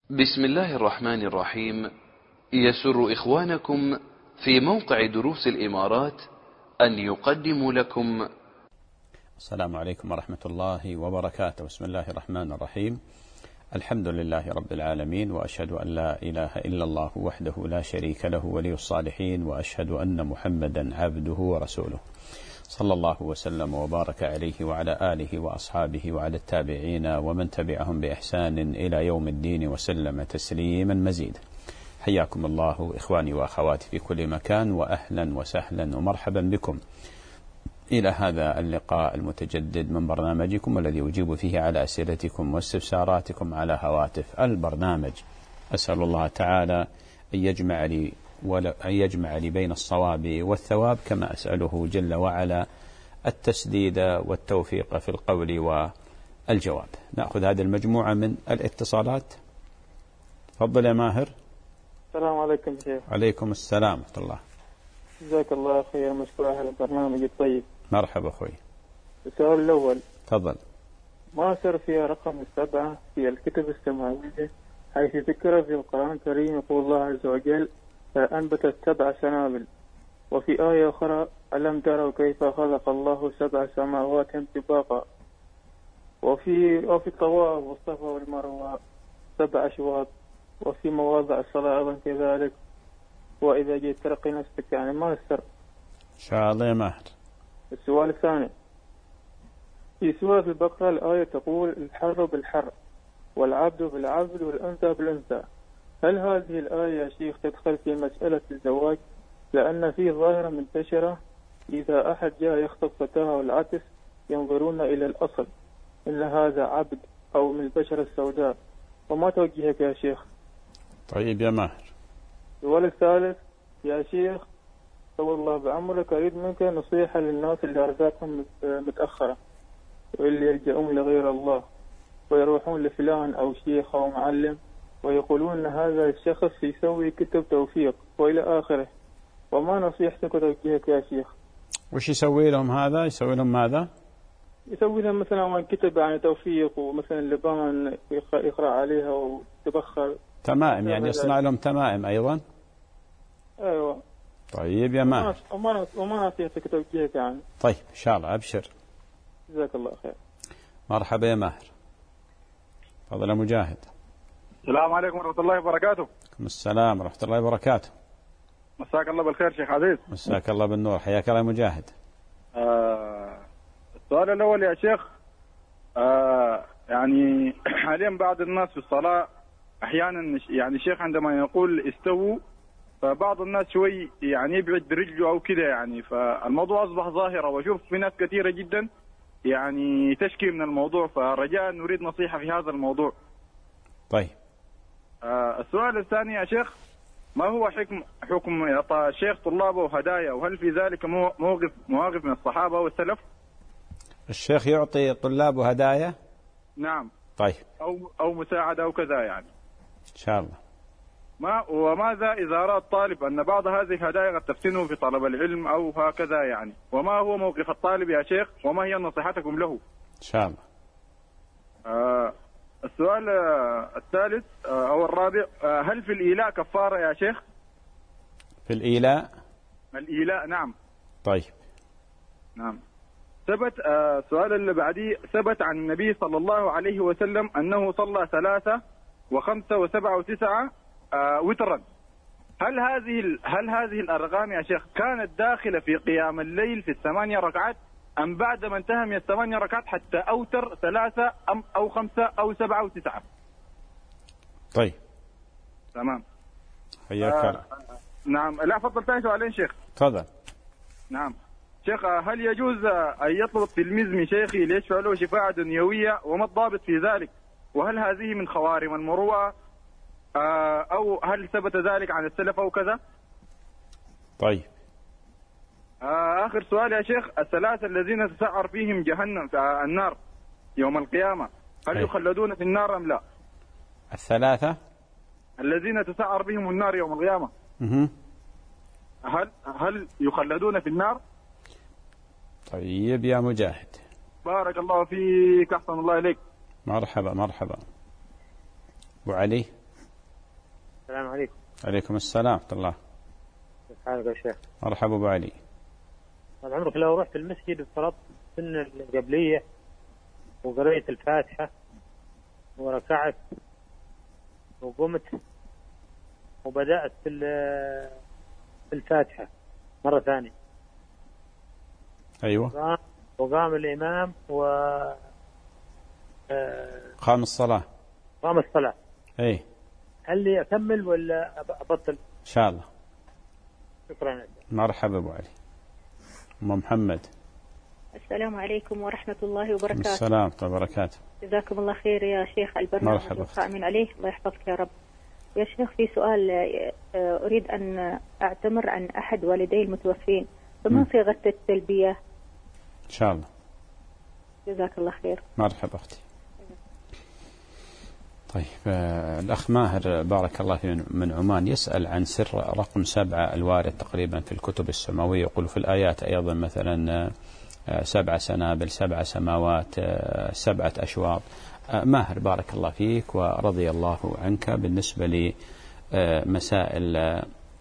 بسم الله الرحمن الرحيم. يسر إخوانكم في موقع دروس الإمارات أن يقدموا لكم. السلام عليكم ورحمة الله وبركاته. بسم الله الرحمن الرحيم. الحمد لله رب العالمين، وأشهد أن لا إله إلا الله وحده لا شريك له ولي الصالحين، وأشهد أن محمدا عبده ورسوله، صلى الله وسلم وبارك عليه وعلى آله وأصحابه وعلى التابعين ومن تبعهم بإحسان إلى يوم الدين وسلم تسليما مزيدا. حياكم الله إخواني وأخواتي في كل مكان، وأهلا وسهلا ومرحبا بكم إلى هذا اللقاء المتجدد من برنامجكم الذي أجيب فيه على أسئلتكم واستفساراتكم على هواتف البرنامج. أسأل الله تعالى أن يجمع لي بين الصواب والثواب، كما أسأله جل وعلا التسديد والتوفيق في القول والجواب. نأخذ هذه المجموعة من الاتصالات. تفضل يا ماهر. السلام عليكم شيخ. عليكم السلام ورحمة الله. جزاك الله خير، مشكور على البرنامج الطيب. مرحبا أخوي. السؤال الأول: تفضل. ما سر فيها رقم 7 في الكتب السماوية، حيث ذكر في القرآن الكريم يقول الله عز وجل: فأنبتت 7 سنابل، وفي آية أخرى: ألم تروا كيف خلق الله 7 سماوات طباقا، وفي الطواف والصفا والمروة 7 أشواط، وفي مواضع الصلاة أيضا كذلك، وإذا جئت ترقي نفسك. يعني ما السر؟ إن شاء الله يا ماهر. السؤال الثاني: في سورة البقرة الآية تقول: الحر بالحر والعبد بالعبد والأنثى بالأنثى. هل هذه الآية يا شيخ تدخل في مسألة الزواج؟ لأن في ظاهرة منتشرة: إذا أحد جاء يخطب فتاة والعكس ينظرون إلى الأصل، إن هذا عبد أو من البشرة السوداء. وما توجهك يا شيخ؟ طيب يا ماهر. السؤال الثالث: يا شيخ طول الله بعمرك، أريد منك نصيحة للناس اللي أرزاقهم متأخرة واللي يلجؤون لغير الله ويروحون لفلان أو شيخ أو معلم ويقولون أن هذا الشخص يسوي كتب توفيق وإلى آخره. وما نصيحتك وتوجيهك يا شيخ؟ وش يسوي لهم هذا؟ يسوي لهم ماذا؟ يسوي لهم مثلا كتب يعني توفيق، ومثلا لبان يقرأ عليها وتبخر تمائم، يعني يصنع لهم تمائم أيضا. أيوة. طيب يا ماهر. وما نصيحتك توجيهك يعني؟ طيب إن شاء الله، أبشر. جزاك الله خير. مرحبا يا ماهر. تفضل يا مجاهد. السلام عليكم ورحمة الله وبركاته. عليكم السلام ورحمة الله وبركاته. مساك الله بالخير شيخ عزيز. مساك الله بالنور، حياك الله يا مجاهد. السؤال الأول يا شيخ، يعني حاليا بعض الناس في الصلاة أحيانا يعني الشيخ عندما يقول استووا، فبعض الناس شوي يعني يبعد برجله أو كده، يعني فالموضوع أصبح ظاهرة، وأشوف في ناس كثيرة جدا يعني تشكي من الموضوع، فرجاء نريد نصيحة في هذا الموضوع. طيب. السؤال الثاني يا شيخ: ما هو حكم إعطاء الشيخ طلابه هدايا، وهل في ذلك مواقف من الصحابة والسلف؟ الشيخ يعطي طلابه هدايا؟ نعم. طيب. أو مساعدة أو كذا يعني. إن شاء الله. وماذا إذا أراد الطالب أن بعض هذه الهدايا قد تفتنه في طلب العلم أو هكذا يعني؟ وما هو موقف الطالب يا شيخ، وما هي نصيحتكم له؟ إن شاء الله. السؤال الثالث أو الرابع: هل في الإيلاء كفارة يا شيخ؟ في الإيلاء؟ الإيلاء نعم. طيب. نعم. السؤال اللي بعديه: ثبت عن النبي صلى الله عليه وسلم أنه صلى 3 و5 و7 و9 وترا. هل هذه الأرقام يا شيخ كانت داخلة في قيام الليل في 8 ركعات، أم بعد ما انتهى من 8 ركعات حتى أوتر 3 أو 5 أو 7 و9؟ طيب تمام. حياك الله. نعم. لا فضل، ثاني سؤالين شيخ. تفضل. نعم شيخ: هل يجوز أن يطلب تلميذ من شيخي ليشفع له شفاعة دنيوية، وما الضابط في ذلك؟ وهل هذه من خوارم المروءة، أو هل ثبت ذلك عن السلف أو كذا؟ طيب. آخر سؤال يا شيخ: ال3 الذين تسعر فيهم جهنم في النار يوم القيامة، هل يخلدون في النار أم لا؟ 3 الذين تسعر بهم النار يوم القيامة، هل يخلدون في النار؟ طيب يا مجاهد. بارك الله فيك، أحسن الله إليك. مرحبا مرحبا. أبو علي. عليكم السلام ورحمة الله. كيف حالك يا شيخ؟ مرحبا أبو علي. طال عمرك، لو رحت المسجد وفرضت السنة القبلية وقريت الفاتحة وركعت وقمت وبدأت في الفاتحة مرة ثانية. أيوة. وقام الإمام قام الصلاة. قام الصلاة. أي. هل لي أكمل ولا أبطل؟ إن شاء الله. شكرا. مرحبا أبو علي. أم محمد. السلام عليكم ورحمة الله وبركاته. السلام ورحمة الله وبركاته. جزاكم الله خير يا شيخ، البرنامج القائم عليه الله يحفظك يا رب. يا شيخ في سؤال، أريد أن أعتمر عن أحد والدي المتوفين، فما صيغة التلبية؟ إن شاء الله. جزاك الله خير. مرحبا أختي. طيب، الأخ ماهر بارك الله فيه من عمان يسأل عن سر رقم 7 الوارد تقريبا في الكتب السماوية، يقول في الآيات أيضا مثلا 7 سنابل، 7 سماوات، 7 أشواط. ماهر بارك الله فيك ورضي الله عنك، بالنسبة لمسائل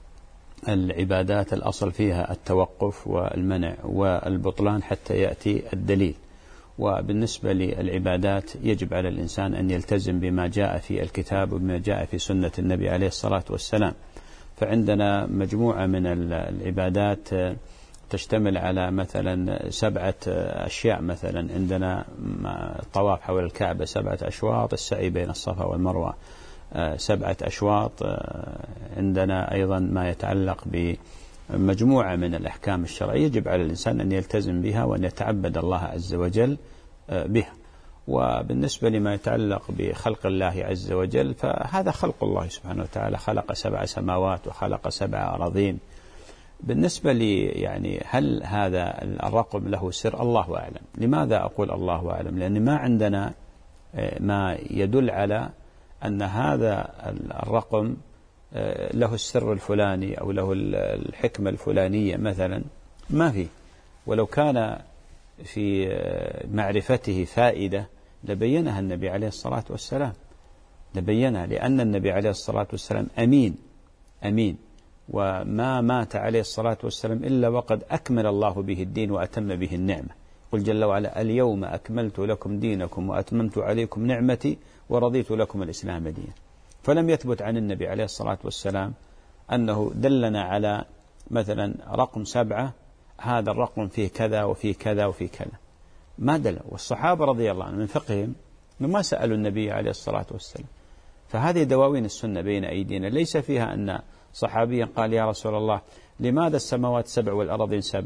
العبادات الأصل فيها التوقف والمنع والبطلان حتى يأتي الدليل، وبالنسبة للعبادات يجب على الإنسان أن يلتزم بما جاء في الكتاب وبما جاء في سنة النبي عليه الصلاة والسلام. فعندنا مجموعة من العبادات تشتمل على مثلا 7 أشياء، مثلا عندنا الطواف حول الكعبة 7 أشواط، السعي بين الصفا والمروة 7 أشواط. عندنا أيضا ما يتعلق بمجموعة من الأحكام الشرعية يجب على الإنسان أن يلتزم بها وأن يتعبد الله عز وجل بها. وبالنسبة لما يتعلق بخلق الله عز وجل فهذا خلق الله سبحانه وتعالى، خلق 7 سماوات وخلق 7 أراضين. بالنسبة لي يعني هل هذا الرقم له سر؟ الله أعلم. لماذا أقول الله أعلم؟ لأن ما عندنا ما يدل على أن هذا الرقم له السر الفلاني أو له الحكمة الفلانية مثلا، ما فيه. ولو كان في معرفته فائدة لبينها النبي عليه الصلاة والسلام، لبينها، لأن النبي عليه الصلاة والسلام أمين، وما مات عليه الصلاة والسلام إلا وقد أكمل الله به الدين وأتم به النعمة. قل جل وعلا: اليوم أكملت لكم دينكم وأتممت عليكم نعمتي ورضيت لكم الإسلام دينا. فلم يثبت عن النبي عليه الصلاة والسلام أنه دلنا على مثلا رقم 7 هذا الرقم فيه كذا وفيه كذا وفيه كذا، ما دل. والصحابة رضي الله عنهم من فقههم ما سألوا النبي عليه الصلاة والسلام. فهذه دواوين السنة بين أيدينا، ليس فيها أن صحابيا قال: يا رسول الله لماذا السماوات 7 والأراضين 7؟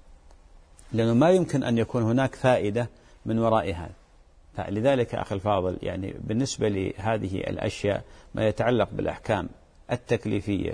لأنه ما يمكن أن يكون هناك فائدة من وراء هذا. فلذلك أخي الفاضل، يعني بالنسبة لهذه الأشياء ما يتعلق بالأحكام التكليفية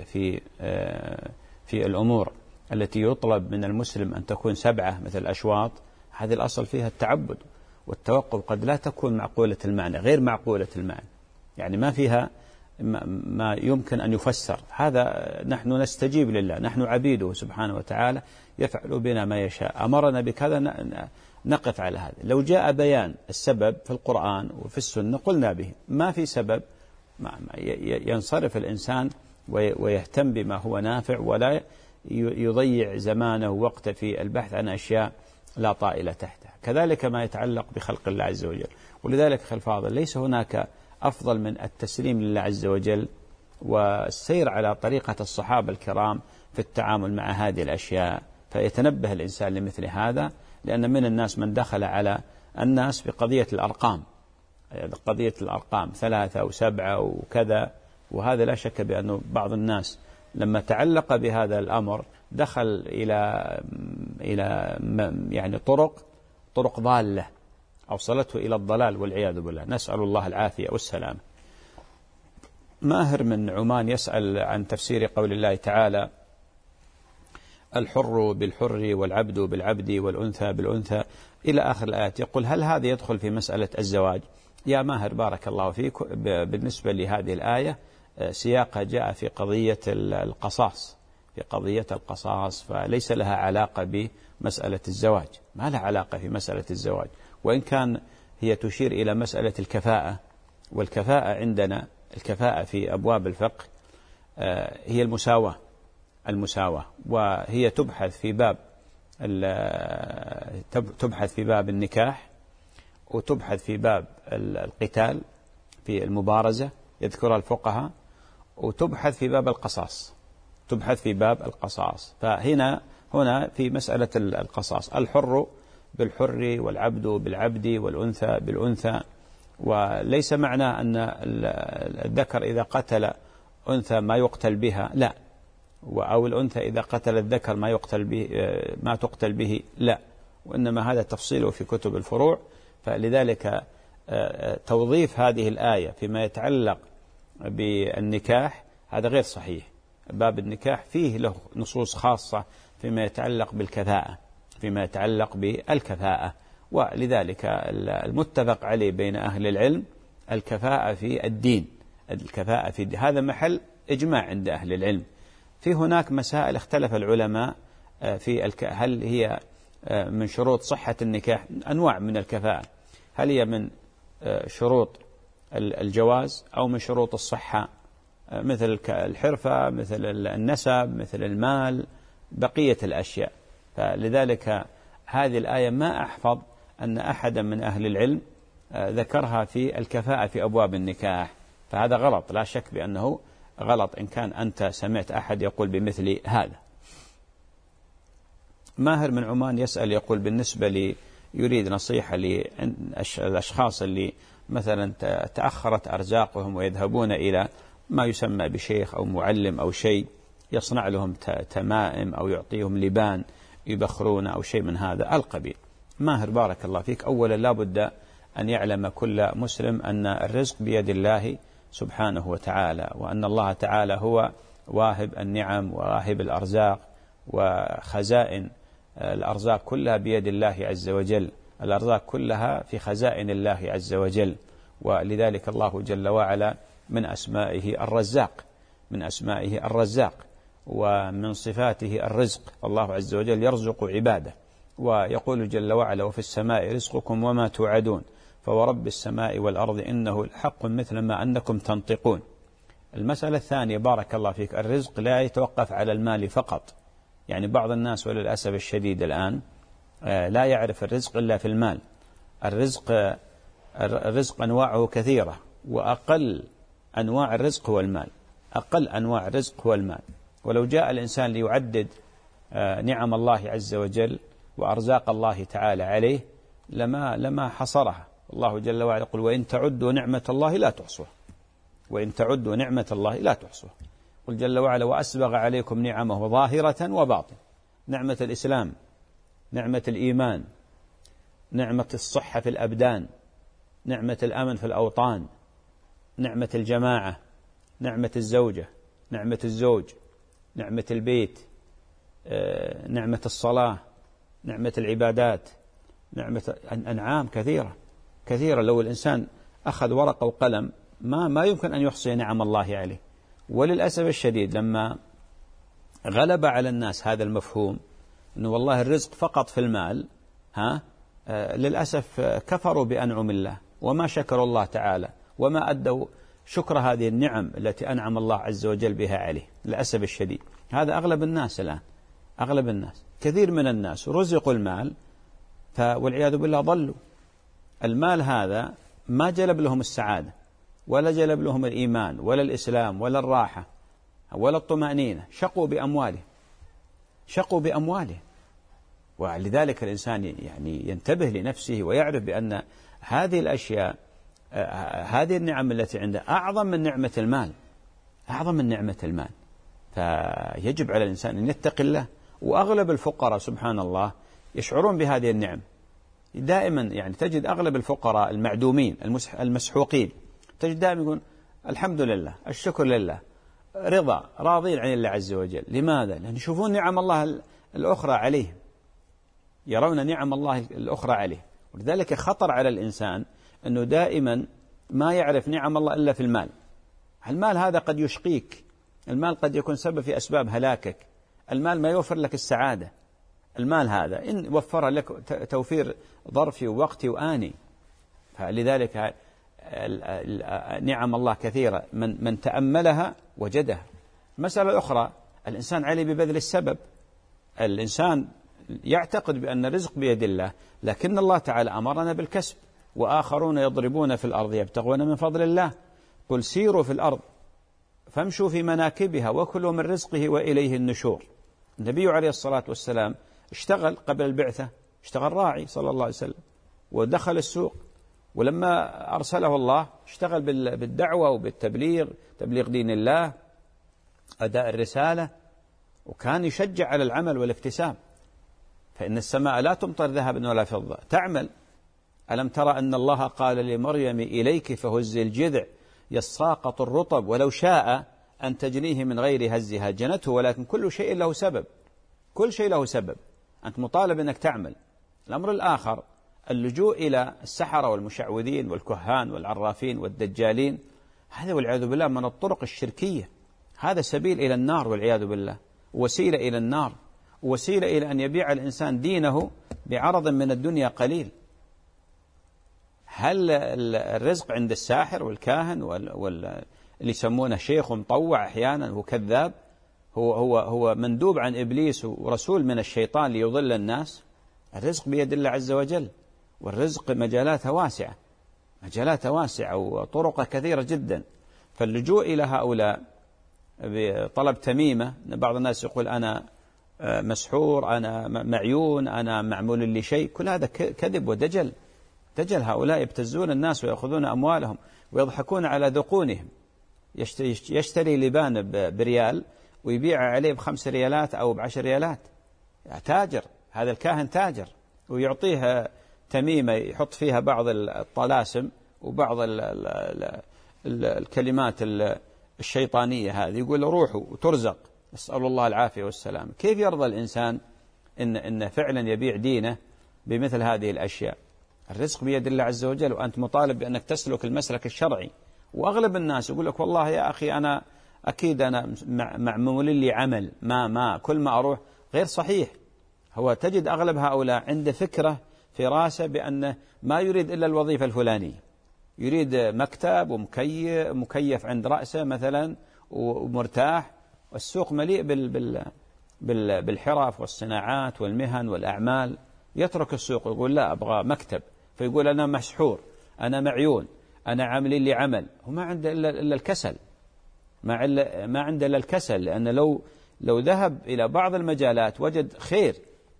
في الأمور التي يطلب من المسلم أن تكون 7 مثل الأشواط، هذه الأصل فيها التعبد والتوقف، قد لا تكون معقولة المعنى، غير معقولة المعنى، يعني ما فيها ما يمكن أن يفسر. هذا نحن نستجيب لله، نحن عبيده سبحانه وتعالى، يفعل بنا ما يشاء، أمرنا بكذا نقف على هذا. لو جاء بيان السبب في القرآن وفي السنة قلنا به، ما في سبب ينصرف الإنسان ويهتم بما هو نافع، ولا يضيع زمانه ووقته في البحث عن أشياء لا طائلة تحتها. كذلك ما يتعلق بخلق الله عز وجل. ولذلك أخي الفاضل، ليس هناك أفضل من التسليم لله عز وجل والسير على طريقة الصحابة الكرام في التعامل مع هذه الأشياء. فيتنبه الإنسان لمثل هذا، لأن من الناس من دخل على الناس بقضية الأرقام، قضية الأرقام 3 و7 وكذا، وهذا لا شك بأنه بعض الناس لما تعلق بهذا الأمر دخل إلى يعني طرق ضالة أوصلته إلى الضلال والعياذ بالله، نسأل الله العافية والسلام. ماهر من عمان يسأل عن تفسير قول الله تعالى: الحر بالحر والعبد بالعبد والأنثى بالأنثى إلى آخر الآيات. يقول: هل هذا يدخل في مسألة الزواج؟ يا ماهر بارك الله فيك، بالنسبة لهذه الآية سياقها جاء في قضية القصاص، فليس لها علاقة بمسألة الزواج، ما لها علاقة في مسألة الزواج، وإن كان هي تشير إلى مسألة الكفاءة. والكفاءة عندنا، الكفاءة في أبواب الفقه هي المساواة، وهي تبحث في باب النكاح، وتبحث في باب القتال في المبارزة يذكرها الفقهاء، وتبحث في باب القصاص. فهنا في مسألة القصاص الحر بالحر والعبد بالعبد والأنثى بالأنثى، وليس معنى أن الذكر إذا قتل أنثى ما يقتل بها، لا، أو الأنثى إذا قتل الذكر ما تقتل به، لا، وإنما هذا تفصيله في كتب الفروع. فلذلك توظيف هذه الآية فيما يتعلق بالنكاح هذا غير صحيح. باب النكاح فيه له نصوص خاصة فيما يتعلق بالكفاءة، ولذلك المتفق عليه بين أهل العلم الكفاءة في الدين، هذا محل إجماع عند أهل العلم. في هناك مسائل اختلف العلماء في هل هي من شروط صحة النكاح، أنواع من الكفاءة، هل هي من شروط الجواز أو من شروط الصحة، مثل الحرفة، مثل النسب، مثل المال، بقية الأشياء. فلذلك هذه الآية ما أحفظ أن أحدا من أهل العلم ذكرها في الكفاءة في أبواب النكاح، فهذا غلط، لا شك بأنه غلط إن كان أنت سمعت أحد يقول بمثل هذا. ماهر من عمان يسأل يقول بالنسبة يريد نصيحة للأشخاص اللي مثلا تأخرت أرزاقهم ويذهبون إلى ما يسمى بشيخ أو معلم أو شيء يصنع لهم تمائم أو يعطيهم لبان يبخرون أو شيء من هذا القبيل. ماهر بارك الله فيك، أولا لا بد أن يعلم كل مسلم أن الرزق بيد الله سبحانه وتعالى، وأن الله تعالى هو واهب النعم وواهب الأرزاق، وخزائن الأرزاق كلها بيد الله عز وجل، الأرزاق كلها في خزائن الله عز وجل. ولذلك الله جل وعلا من أسمائه الرزاق، ومن صفاته الرزق، الله عز وجل يرزق عباده، ويقول جل وعلا وفي السماء رزقكم وما توعدون فورب السماء والأرض إنه الحق مثل ما أنكم تنطقون. المسألة الثانية بارك الله فيك، الرزق لا يتوقف على المال فقط، يعني بعض الناس وللأسف الشديد الآن لا يعرف الرزق إلا في المال. الرزق أنواعه كثيرة، وأقل أنواع الرزق هو المال. ولو جاء الإنسان ليعدد نعم الله عز وجل وأرزاق الله تعالى عليه لما حصرها. الله جل وعلا يقول وإن تعدوا نعمة الله لا تحصوها. قل جل وعلا وأسبغ عليكم نعمه ظاهرة وباطنة، نعمة الإسلام، نعمة الإيمان، نعمة الصحة في الأبدان، نعمة الأمن في الأوطان، نعمة الجماعة، نعمة الزوجة، نعمة الزوج، نعمة البيت، نعمة الصلاة، نعمة العبادات، نعمة أنعام كثيرة. لو الإنسان أخذ ورقة وقلم ما يمكن أن يحصي نعم الله عليه. وللأسف الشديد لما غلب على الناس هذا المفهوم أنه والله الرزق فقط في المال، للأسف كفروا بأنعم الله وما شكروا الله تعالى وما أدوا شكر هذه النعم التي أنعم الله عز وجل بها عليه. للأسف الشديد هذا أغلب الناس الآن، كثير من الناس رزقوا المال والعياذ بالله ضلوا. المال هذا ما جلب لهم السعادة ولا جلب لهم الإيمان ولا الإسلام ولا الراحة ولا الطمأنينة، شقوا بأمواله. ولذلك الإنسان يعني ينتبه لنفسه ويعرف بأن هذه الأشياء، هذه النعم التي عنده أعظم من نعمة المال، فيجب على الإنسان أن يتقي الله. وأغلب الفقراء سبحان الله يشعرون بهذه النعم دائما، يعني تجد أغلب الفقراء المعدومين المسحوقين تجد دائما يقول الحمد لله، الشكر لله، راضين عن الله عز وجل. لماذا؟ لأن يشوفون نعم الله الأخرى عليه، يرون نعم الله الأخرى عليه. ولذلك خطر على الإنسان أنه دائما ما يعرف نعم الله إلا في المال. المال هذا قد يشقيك، المال قد يكون سبب في أسباب هلاكك، المال ما يوفر لك السعادة. المال هذا إن وفر لك توفير ظرفي ووقتي وآني. فلذلك نعم الله كثيرة، من تأملها وجدها، المسألة الأخرى، الإنسان عليه ببذل السبب. الإنسان يعتقد بأن الرزق بيد الله، لكن الله تعالى أمرنا بالكسب، وآخرون يضربون في الأرض يبتغون من فضل الله. قل سيروا في الأرض فامشوا في مناكبها وكلوا من رزقه وإليه النشور. النبي عليه الصلاة والسلام اشتغل قبل البعثة، اشتغل راعي صلى الله عليه وسلم، ودخل السوق، ولما أرسله الله اشتغل بالدعوة وبالتبليغ، تبليغ دين الله، أداء الرسالة، وكان يشجع على العمل والاكتساب. فإن السماء لا تمطر ذهبا ولا فضة، تعمل. ألم ترى أن الله قال لمريم إليك فهزي الجذع يساقط الرطب ولو شاء أن تجنيه من غير هزها جنته، ولكن كل شيء له سبب، كل شيء له سبب، أنت مطالب أنك تعمل. الأمر الآخر، اللجوء إلى السحرة والمشعوذين والكهان والعرافين والدجالين، هذا والعياذ بالله من الطرق الشركية، هذا سبيل إلى النار والعياذ بالله، وسيلة إلى النار، وسيلة إلى أن يبيع الإنسان دينه بعرض من الدنيا قليل. هل الرزق عند الساحر والكاهن اللي يسمونه شيخ مطوع أحيانا وكذاب هو مندوب عن إبليس ورسول من الشيطان ليضل الناس؟ الرزق بيد الله عز وجل، والرزق مجالاتها واسعة، مجالاتها واسعة وطرقه كثيرة جدا. فاللجوء إلى هؤلاء بطلب تميمة، بعض الناس يقول أنا مسحور، أنا معيون، أنا معمول لي شيء، كل هذا كذب ودجل. دجل. هؤلاء يبتزون الناس ويأخذون أموالهم ويضحكون على ذقونهم. يشتري لبان بريال ويبيع عليه ب5 ريالات أو ب10 ريالات. تاجر، هذا الكاهن تاجر، ويعطيها تميمة يحط فيها بعض الطلاسم وبعض الكلمات الشيطانية هذه، يقول روحوا وترزق، نسأل الله العافية والسلام. كيف يرضى الإنسان إن فعلا يبيع دينه بمثل هذه الأشياء؟ الرزق بيد الله عز وجل، وأنت مطالب بأنك تسلك المسلك الشرعي. وأغلب الناس يقول لك والله يا أخي أنا أكيد أنا معمول لي عمل، ما كل ما أروح. غير صحيح. هو تجد أغلب هؤلاء عنده فكرة في راسه بأنه ما يريد إلا الوظيفة الفلانية، يريد مكتب ومكيف عند رأسه مثلا ومرتاح، والسوق مليء بالحرف والصناعات والمهن والأعمال. يترك السوق ويقول لا أبغى مكتب، فيقول أنا مسحور، أنا معيون، أنا عامل لي عمل. هو ما عنده إلا الكسل، ما عنده إلا الكسل. لأن لو ذهب إلى بعض المجالات وجد خير.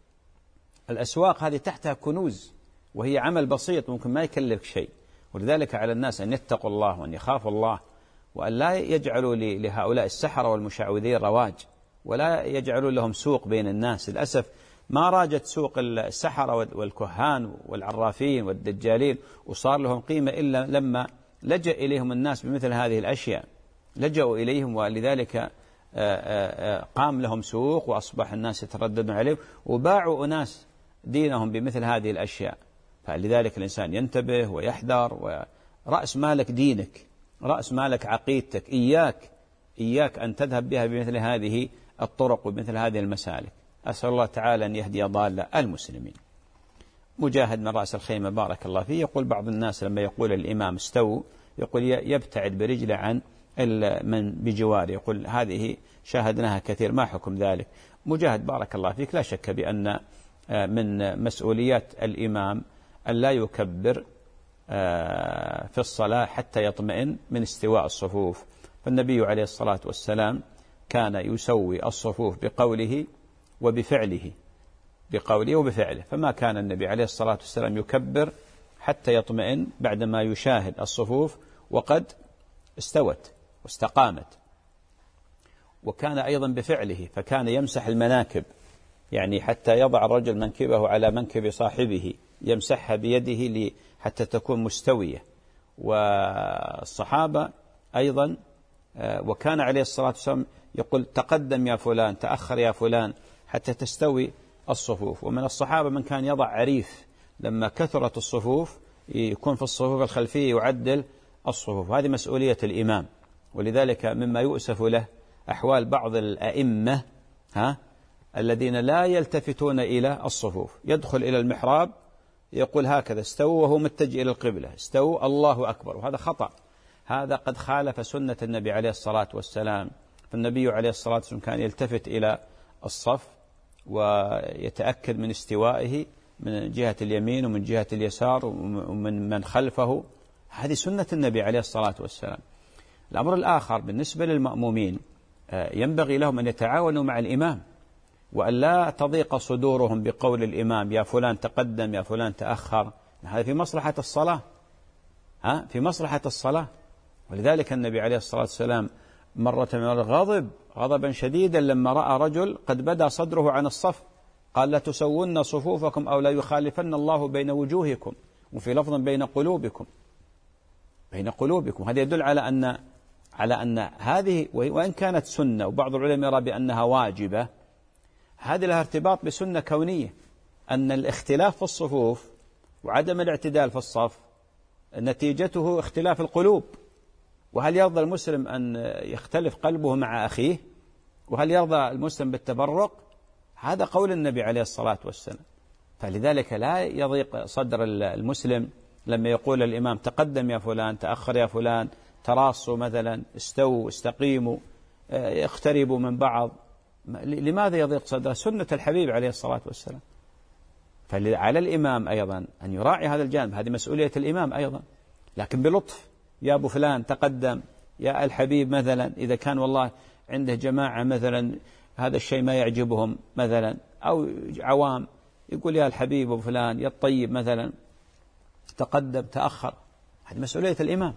الأسواق هذه تحتها كنوز، وهي عمل بسيط ممكن ما يكلف شيء. ولذلك على الناس أن يتقوا الله وأن يخافوا الله، وأن لا يجعلوا لهؤلاء السحرة والمشعوذين رواج، ولا يجعلوا لهم سوق بين الناس. للأسف ما راجت سوق السحرة والكهان والعرافين والدجالين وصار لهم قيمة إلا لما لجأ إليهم الناس بمثل هذه الأشياء، لجأوا إليهم، ولذلك قام لهم سوق، وأصبح الناس يترددون عليهم، وباعوا أناس دينهم بمثل هذه الأشياء. فلذلك الإنسان ينتبه ويحذر. ورأس مالك دينك، رأس مالك عقيدتك، إياك أن تذهب بها بمثل هذه الطرق وبمثل هذه المسالك. أسأل الله تعالى أن يهدي ضال المسلمين. مجاهد من رأس الخيمة بارك الله فيه يقول بعض الناس لما يقول الإمام استووا يقول يبتعد برجله عن من بجواره، يقول هذه شاهدناها كثير، ما حكم ذلك؟ مجاهد بارك الله فيك، لا شك بأن من مسؤوليات الإمام أن لا يكبر في الصلاة حتى يطمئن من استواء الصفوف. فالنبي عليه الصلاة والسلام كان يسوي الصفوف بقوله وبفعله، فما كان النبي عليه الصلاة والسلام يكبر حتى يطمئن بعدما يشاهد الصفوف وقد استوت واستقامت. وكان أيضا بفعله، فكان يمسح المناكب، يعني حتى يضع الرجل منكبه على منكب صاحبه، يمسحها بيده حتى تكون مستوية. والصحابة أيضا، وكان عليه الصلاة والسلام يقول تقدم يا فلان، تأخر يا فلان، حتى تستوي الصفوف. ومن الصحابة من كان يضع عريف لما كثرت الصفوف، يكون في الصفوف الخلفية يعدل الصفوف. هذه مسؤولية الإمام. ولذلك مما يؤسف له أحوال بعض الأئمة الذين لا يلتفتون إلى الصفوف، يدخل إلى المحراب يقول هكذا استووا وهو متجه إلى القبلة، استووا الله أكبر. وهذا خطأ، هذا قد خالف سنة النبي عليه الصلاة والسلام، فالنبي عليه الصلاة والسلام كان يلتفت إلى الصف ويتأكد من استوائه من جهة اليمين ومن جهة اليسار ومن من خلفه. هذه سنة النبي عليه الصلاة والسلام. الأمر الآخر بالنسبة للمأمومين ينبغي لهم أن يتعاونوا مع الإمام وأن لا تضيق صدورهم بقول الإمام يا فلان تقدم يا فلان تأخر. هذا في مصلحة الصلاة، في مصلحة الصلاة. ولذلك النبي عليه الصلاة والسلام مرة غضب غضبا شديدا لما رأى رجل قد بدا صدره عن الصف، قال لا تسون صفوفكم أو لا يخالفن الله بين وجوهكم، وفي لفظ بين قلوبكم. بين قلوبكم. هذا يدل على أن هذه وإن كانت سنة وبعض العلماء يرى بأنها واجبة، هذه لها ارتباط بسنة كونية، أن الاختلاف في الصفوف وعدم الاعتدال في الصف نتيجته اختلاف القلوب. وهل يرضى المسلم أن يختلف قلبه مع أخيه؟ وهل يرضى المسلم بالتفرق؟ هذا قول النبي عليه الصلاة والسلام. فلذلك لا يضيق صدر المسلم لما يقول الإمام تقدم يا فلان تأخر يا فلان، تراصوا مثلا، استووا استقيموا، اقتربوا من بعض. لماذا يضيق صدره؟ سنة الحبيب عليه الصلاة والسلام. فعلى الإمام أيضا أن يراعي هذا الجانب، هذه مسؤولية الإمام أيضا، لكن بلطف. يا أبو فلان تقدم، يا الحبيب مثلا، إذا كان والله عنده جماعة مثلا هذا الشيء ما يعجبهم مثلا، أو عوام، يقول يا الحبيب أبو فلان، يا الطيب مثلا، تقدم تأخر. هذه مسؤولية الإمام.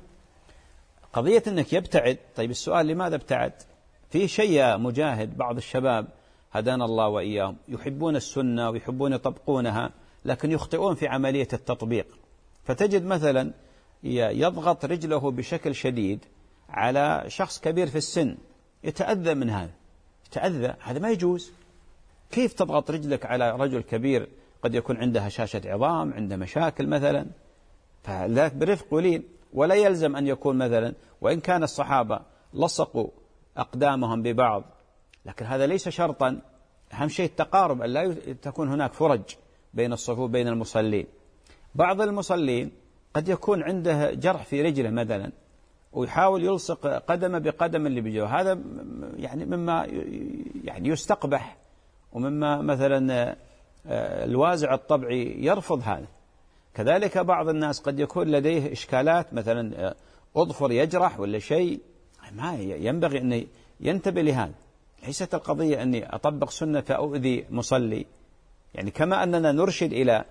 قضية أنك يبتعد، طيب السؤال لماذا ابتعد؟ في شيء مجاهد بعض الشباب هدانا الله وإياهم يحبون السنة ويحبون يطبقونها، لكن يخطئون في عملية التطبيق. فتجد مثلا يضغط رجله بشكل شديد على شخص كبير في السن، يتأذى من هذا، يتأذى. هذا ما يجوز. كيف تضغط رجلك على رجل كبير قد يكون عنده هشاشة عظام، عنده مشاكل مثلا؟ فذلك برفق ولين. ولا يلزم أن يكون مثلا، وإن كان الصحابة لصقوا أقدامهم ببعض، لكن هذا ليس شرطا. أهم شيء التقارب، أن لا تكون هناك فرج بين الصفوف بين المصلين. بعض المصلين قد يكون عنده جرح في رجله مثلا، ويحاول يلصق قدمه بقدم اللي بجوه. هذا يعني مما يعني يستقبح، ومما مثلا الوازع الطبعي يرفض هذا. كذلك بعض الناس قد يكون لديه إشكالات، مثلا أظفر يجرح ولا شيء، ما ينبغي أن ينتبه لهذا. ليست القضية أني أطبق سنة فأؤذي مصلي. يعني كما أننا نرشد إلى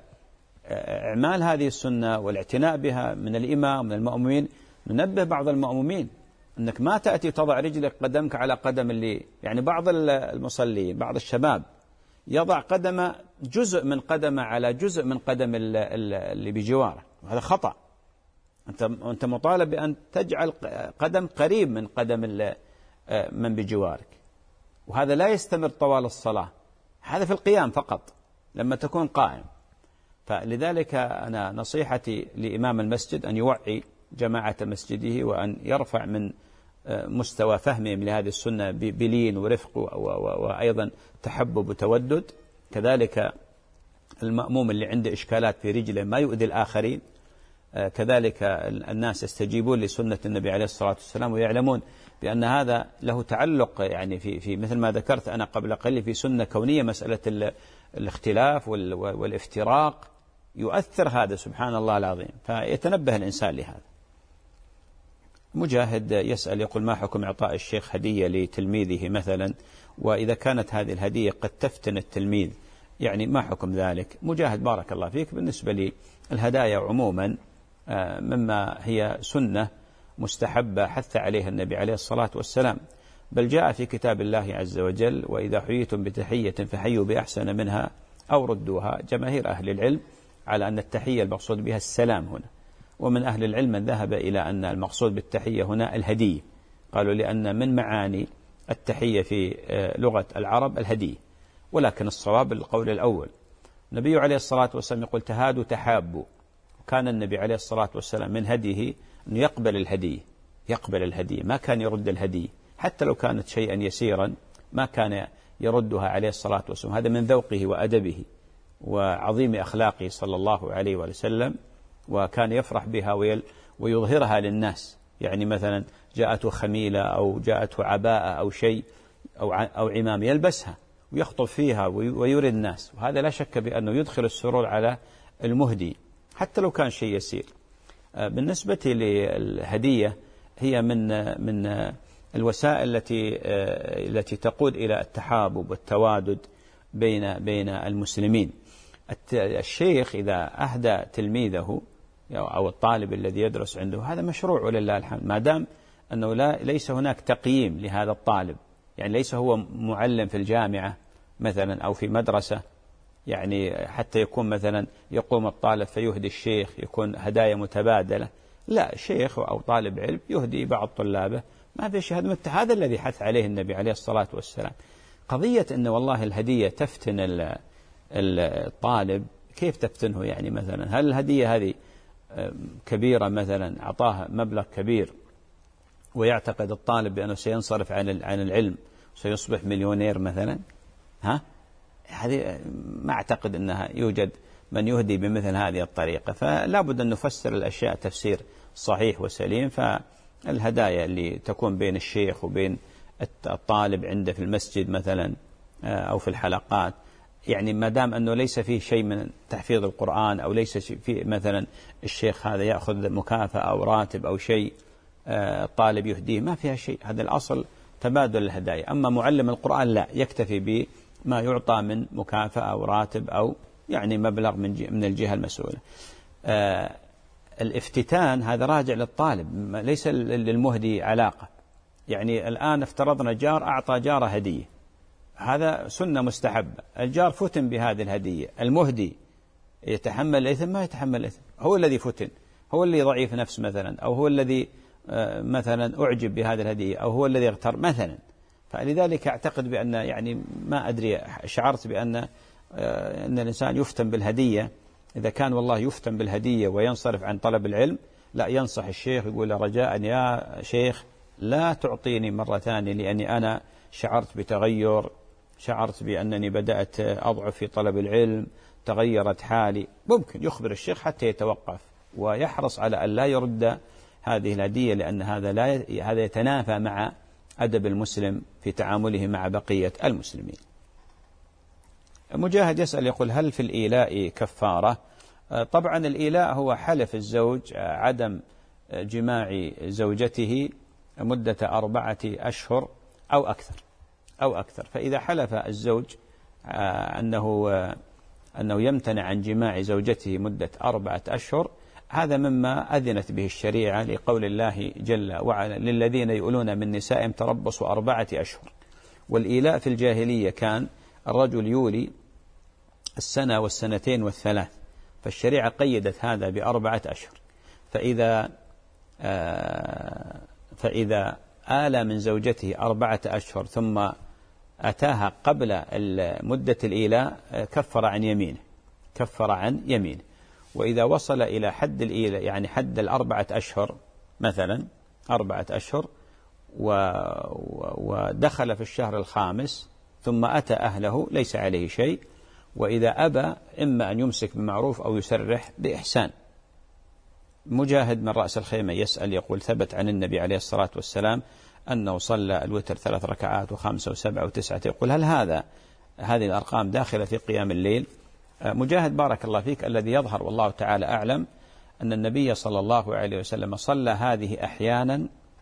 إعمال هذه السنة والاعتناء بها من الإمام ومن المأمومين، ننبه بعض المأمومين أنك ما تأتي تضع رجلك قدمك على قدم اللي، يعني بعض المصلين بعض الشباب يضع قدم جزء من قدمه على جزء من قدم اللي بجواره، وهذا خطأ. أنت مطالب بأن تجعل قدم قريب من قدم من بجوارك، وهذا لا يستمر طوال الصلاة. هذا في القيام فقط لما تكون قائم. فلذلك أنا نصيحتي لإمام المسجد أن يوعي جماعة مسجده، وأن يرفع من مستوى فهمهم لهذه السنة بلين ورفق وأيضا تحبب وتودد. كذلك المأموم اللي عنده إشكالات في رجله ما يؤذي الآخرين. كذلك الناس يستجيبون لسنة النبي عليه الصلاة والسلام، ويعلمون بأن هذا له تعلق، يعني في مثل ما ذكرت أنا قبل قليل في سنة كونية، مسألة الاختلاف والافتراق يؤثر هذا، سبحان الله العظيم. فيتنبه الإنسان لهذا. مجاهد يسأل يقول ما حكم إعطاء الشيخ هدية لتلميذه مثلا، وإذا كانت هذه الهدية قد تفتن التلميذ، يعني ما حكم ذلك؟ مجاهد بارك الله فيك، بالنسبة لي الهدايا عموما مما هي سنة مستحبة حث عليها النبي عليه الصلاة والسلام، بل جاء في كتاب الله عز وجل وإذا حييتم بتحية فحيوا بأحسن منها أو ردوها. جماهير أهل العلم على أن التحية المقصود بها السلام هنا، ومن أهل العلم من ذهب إلى أن المقصود بالتحية هنا الهدية، قالوا لأن من معاني التحية في لغة العرب الهدية، ولكن الصواب القول الأول. النبي عليه الصلاة والسلام يقول تهادوا تحابوا، وكان النبي عليه الصلاة والسلام من هديه أن يقبل الهدية، ما كان يرد الهدية حتى لو كانت شيئا يسيرا، ما كان يردها عليه الصلاة والسلام. هذا من ذوقه وأدبه وعظيم أخلاقه صلى الله عليه وسلم، وكان يفرح بها ويظهرها للناس. يعني مثلا جاءته خميلة أو جاءته عباءة أو شيء أو عمامة يلبسها ويخطب فيها ويري الناس، وهذا لا شك بأنه يدخل السرور على المهدي حتى لو كان شيء يسير. بالنسبة للهدية هي من الوسائل التي تقود إلى التحابب والتوادد بين المسلمين. الشيخ إذا أهدى تلميذه أو الطالب الذي يدرس عنده هذا مشروع ولله الحمد، ما دام أنه ليس هناك تقييم لهذا الطالب، يعني ليس هو معلم في الجامعة مثلا أو في مدرسة، يعني حتى يكون مثلا يقوم الطالب فيهدي الشيخ، يكون هدايا متبادلة. لا، شيخ أو طالب علم يهدي بعض طلابه، ما في شيء. هذا الذي حث عليه النبي عليه الصلاة والسلام. قضية أن والله الهدية تفتن الطالب، كيف تفتنه؟ يعني مثلا هل الهدية هذه كبيرة مثلا أعطاها مبلغ كبير ويعتقد الطالب بأنه سينصرف عن العلم وسيصبح مليونير مثلا؟ هذه ما أعتقد أنها يوجد من يهدي بمثل هذه الطريقة. فلا بد أن نفسر الأشياء تفسير صحيح وسليم. فالهدايا اللي تكون بين الشيخ وبين الطالب عنده في المسجد مثلا أو في الحلقات، يعني ما دام أنه ليس فيه شيء من تحفيظ القرآن أو ليس فيه مثلا الشيخ هذا يأخذ مكافأة أو راتب أو شيء الطالب يهديه، ما فيها شيء. هذا الأصل تبادل الهدايا. أما معلم القرآن لا، يكتفي بما يعطى من مكافأة أو راتب أو يعني مبلغ من الجهة المسؤولة. الافتتان هذا راجع للطالب، ليس للمهدي علاقة. يعني الآن افترضنا جار أعطى جاره هدية، هذا سنة مستحبة، الجار فتن بهذه الهدية، المهدي يتحمل الإثم؟ ما يتحمل الإثم، هو الذي فتن، هو اللي ضعيف نفس مثلا، أو هو الذي مثلا أعجب بهذه الهدية، أو هو الذي اغتر مثلا. فلذلك أعتقد بأن يعني ما أدري، شعرت بأن أن الإنسان يفتن بالهدية. إذا كان والله يفتن بالهدية وينصرف عن طلب العلم، لا، ينصح الشيخ يقول رجاء يا شيخ لا تعطيني مرة ثانية، لأني أنا شعرت بتغير، شعرت بأنني بدأت أضعف في طلب العلم، تغيرت حالي. ممكن يخبر الشيخ حتى يتوقف ويحرص على أن لا يرد هذه الهدية، لأن هذا يتنافى مع أدب المسلم في تعامله مع بقية المسلمين. مجاهد يسأل يقول هل في الإيلاء كفارة؟ طبعا الإيلاء هو حلف الزوج عدم جماع زوجته مدة 4 أشهر أو أكثر. فإذا حلف الزوج أنه يمتنع عن جماع زوجته مدة 4 أشهر، هذا مما أذنت به الشريعة لقول الله جل وعلا للذين يؤلون من نسائهم تربصوا 4 أشهر. والإيلاء في الجاهلية كان الرجل يولي 1 والسنتين وال3، فالشريعة قيدت هذا ب4 أشهر. فإذا آل من زوجته 4 أشهر ثم أتاها قبل مدة الإيلاء كفر عن يمينه. وإذا وصل إلى حد الإيلاء، يعني حد 4 أشهر مثلا 4 أشهر، ودخل في الشهر الخامس ثم أتى أهله ليس عليه شيء. وإذا أبى إما أن يمسك بمعروف أو يسرح بإحسان. مجاهد من رأس الخيمة يسأل يقول ثبت عن النبي عليه الصلاة والسلام أنه صلى الوتر 3 ركعات و5 و7 و9، يقول هل هذه الأرقام داخلة في قيام الليل؟ مجاهد بارك الله فيك، الذي يظهر والله تعالى أعلم أن النبي صلى الله عليه وسلم صلى هذه أحيانا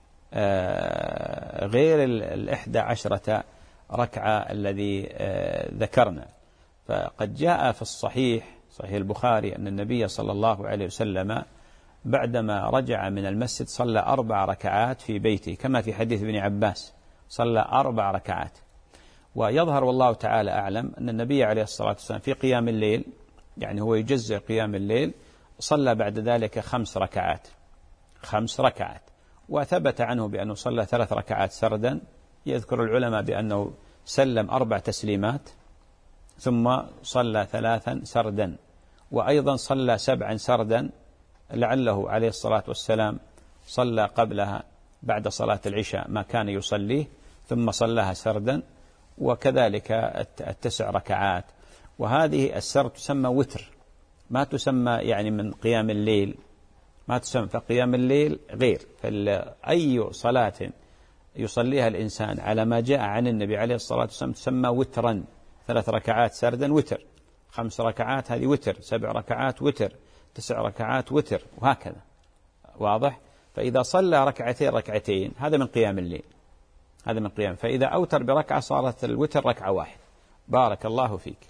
غير 11 ركعة الذي ذكرنا. فقد جاء في صحيح البخاري أن النبي صلى الله عليه وسلم بعدما رجع من المسجد صلى 4 ركعات في بيته، كما في حديث ابن عباس صلى 4 ركعات. ويظهر والله تعالى أعلم أن النبي عليه الصلاة والسلام في قيام الليل، يعني هو يجزئ قيام الليل، صلى بعد ذلك 5 ركعات. وثبت عنه بأنه صلى 3 ركعات سردا. يذكر العلماء بأنه سلم 4 تسليمات ثم صلى 3 سردا، وأيضا صلى 7 سردا، لعله عليه الصلاة والسلام صلى قبلها بعد صلاة العشاء ما كان يصليه ثم صلاها سردا، وكذلك 9 ركعات. وهذه السرد تسمى وتر، ما تسمى يعني من قيام الليل، ما تسمى. فقيام الليل غير. أي صلاة يصليها الإنسان على ما جاء عن النبي عليه الصلاة والسلام تسمى وترا. 3 ركعات سردا وتر، 5 ركعات هذه وتر، 7 ركعات وتر، 9 ركعات وتر، وهكذا. واضح؟ فإذا صلى ركعتين هذا من قيام الليل، هذا من قيام. فإذا أوتر بركعة صارت الوتر ركعة واحدة. بارك الله فيك.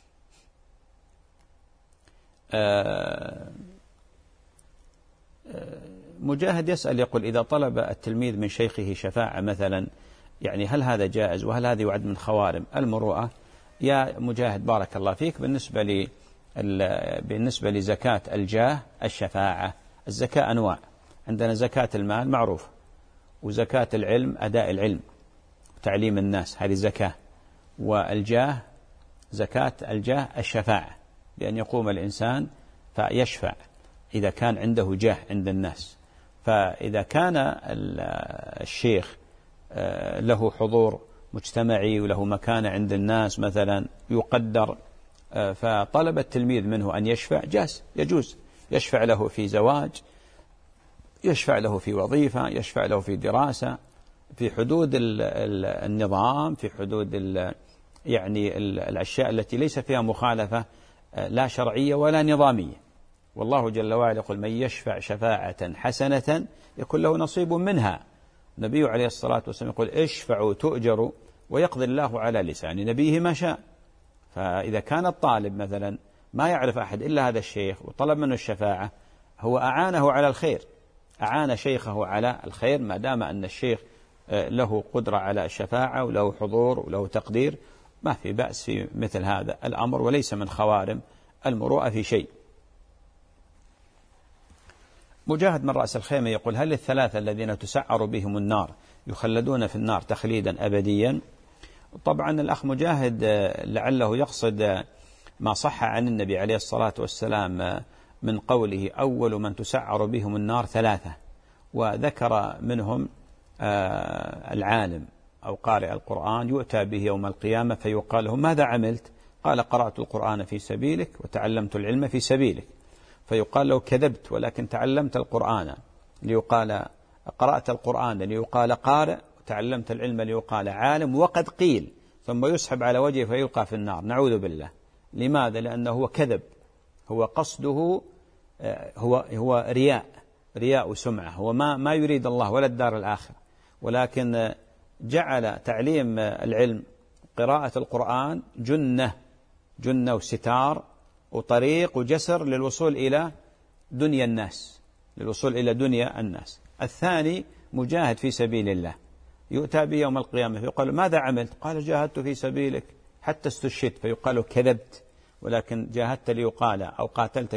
مجاهد يسأل يقول: إذا طلب التلميذ من شيخه شفاعة مثلا، يعني هل هذا جائز وهل هذا يعد من خوارم المروءة؟ يا مجاهد بارك الله فيك، بالنسبة لزكاة الجاه الشفاعة. الزكاة أنواع، عندنا زكاة المال معروف، وزكاة العلم أداء العلم وتعليم الناس، هذه زكاة. والجاه زكاة الجاه الشفاعة، بأن يقوم الإنسان فيشفع إذا كان عنده جاه عند الناس. فإذا كان الشيخ له حضور مجتمعي وله مكانة عند الناس مثلا يقدر، فطلب التلميذ منه أن يشفع جاز، يجوز. يشفع له في زواج، يشفع له في وظيفة، يشفع له في دراسة، في حدود النظام، في حدود يعني الأشياء التي ليس فيها مخالفة لا شرعية ولا نظامية. والله جل وعلا يقول: من يشفع شفاعة حسنة يكون له نصيب منها. النبي عليه الصلاة والسلام يقول: اشفعوا تؤجروا ويقضي الله على لسان نبيه ما شاء. فإذا كان الطالب مثلا ما يعرف أحد إلا هذا الشيخ وطلب منه الشفاعة، هو أعانه على الخير، أعان شيخه على الخير، ما دام أن الشيخ له قدرة على الشفاعة وله حضور وله تقدير، ما في بأس في مثل هذا الأمر، وليس من خوارم المروءة في شيء. مجاهد من رأس الخيمة يقول: هل الثلاثة الذين تسعر بهم النار يخلدون في النار تخليدا أبديا؟ طبعا الأخ مجاهد لعله يقصد ما صح عن النبي عليه الصلاة والسلام من قوله: أول من تسعر بهم النار 3، وذكر منهم العالم أو قارئ القرآن يؤتى به يوم القيامة فيقال له: ماذا عملت؟ قال: قرأت القرآن في سبيلك وتعلمت العلم في سبيلك. فيقال له: كذبت، ولكن تعلمت القرآن ليقال قرأت القرآن ليقال قارئ، وتعلمت العلم ليقال عالم، وقد قيل، ثم يسحب على وجهه فيلقى في النار، نعوذ بالله. لماذا؟ لأنه هو كذب، هو قصده هو رياء وسمعة، هو ما يريد الله ولا الدار الآخرة، ولكن جعل تعليم العلم قراءة القرآن جنة وستار وطريق وجسر للوصول إلى دنيا الناس، الثاني مجاهد في سبيل الله يؤتى به يوم القيامة فيقال: ماذا عملت؟ قال: جاهدت في سبيلك حتى استشهدت. فيقال: كذبت، ولكن جاهدت ليقال أو قاتلت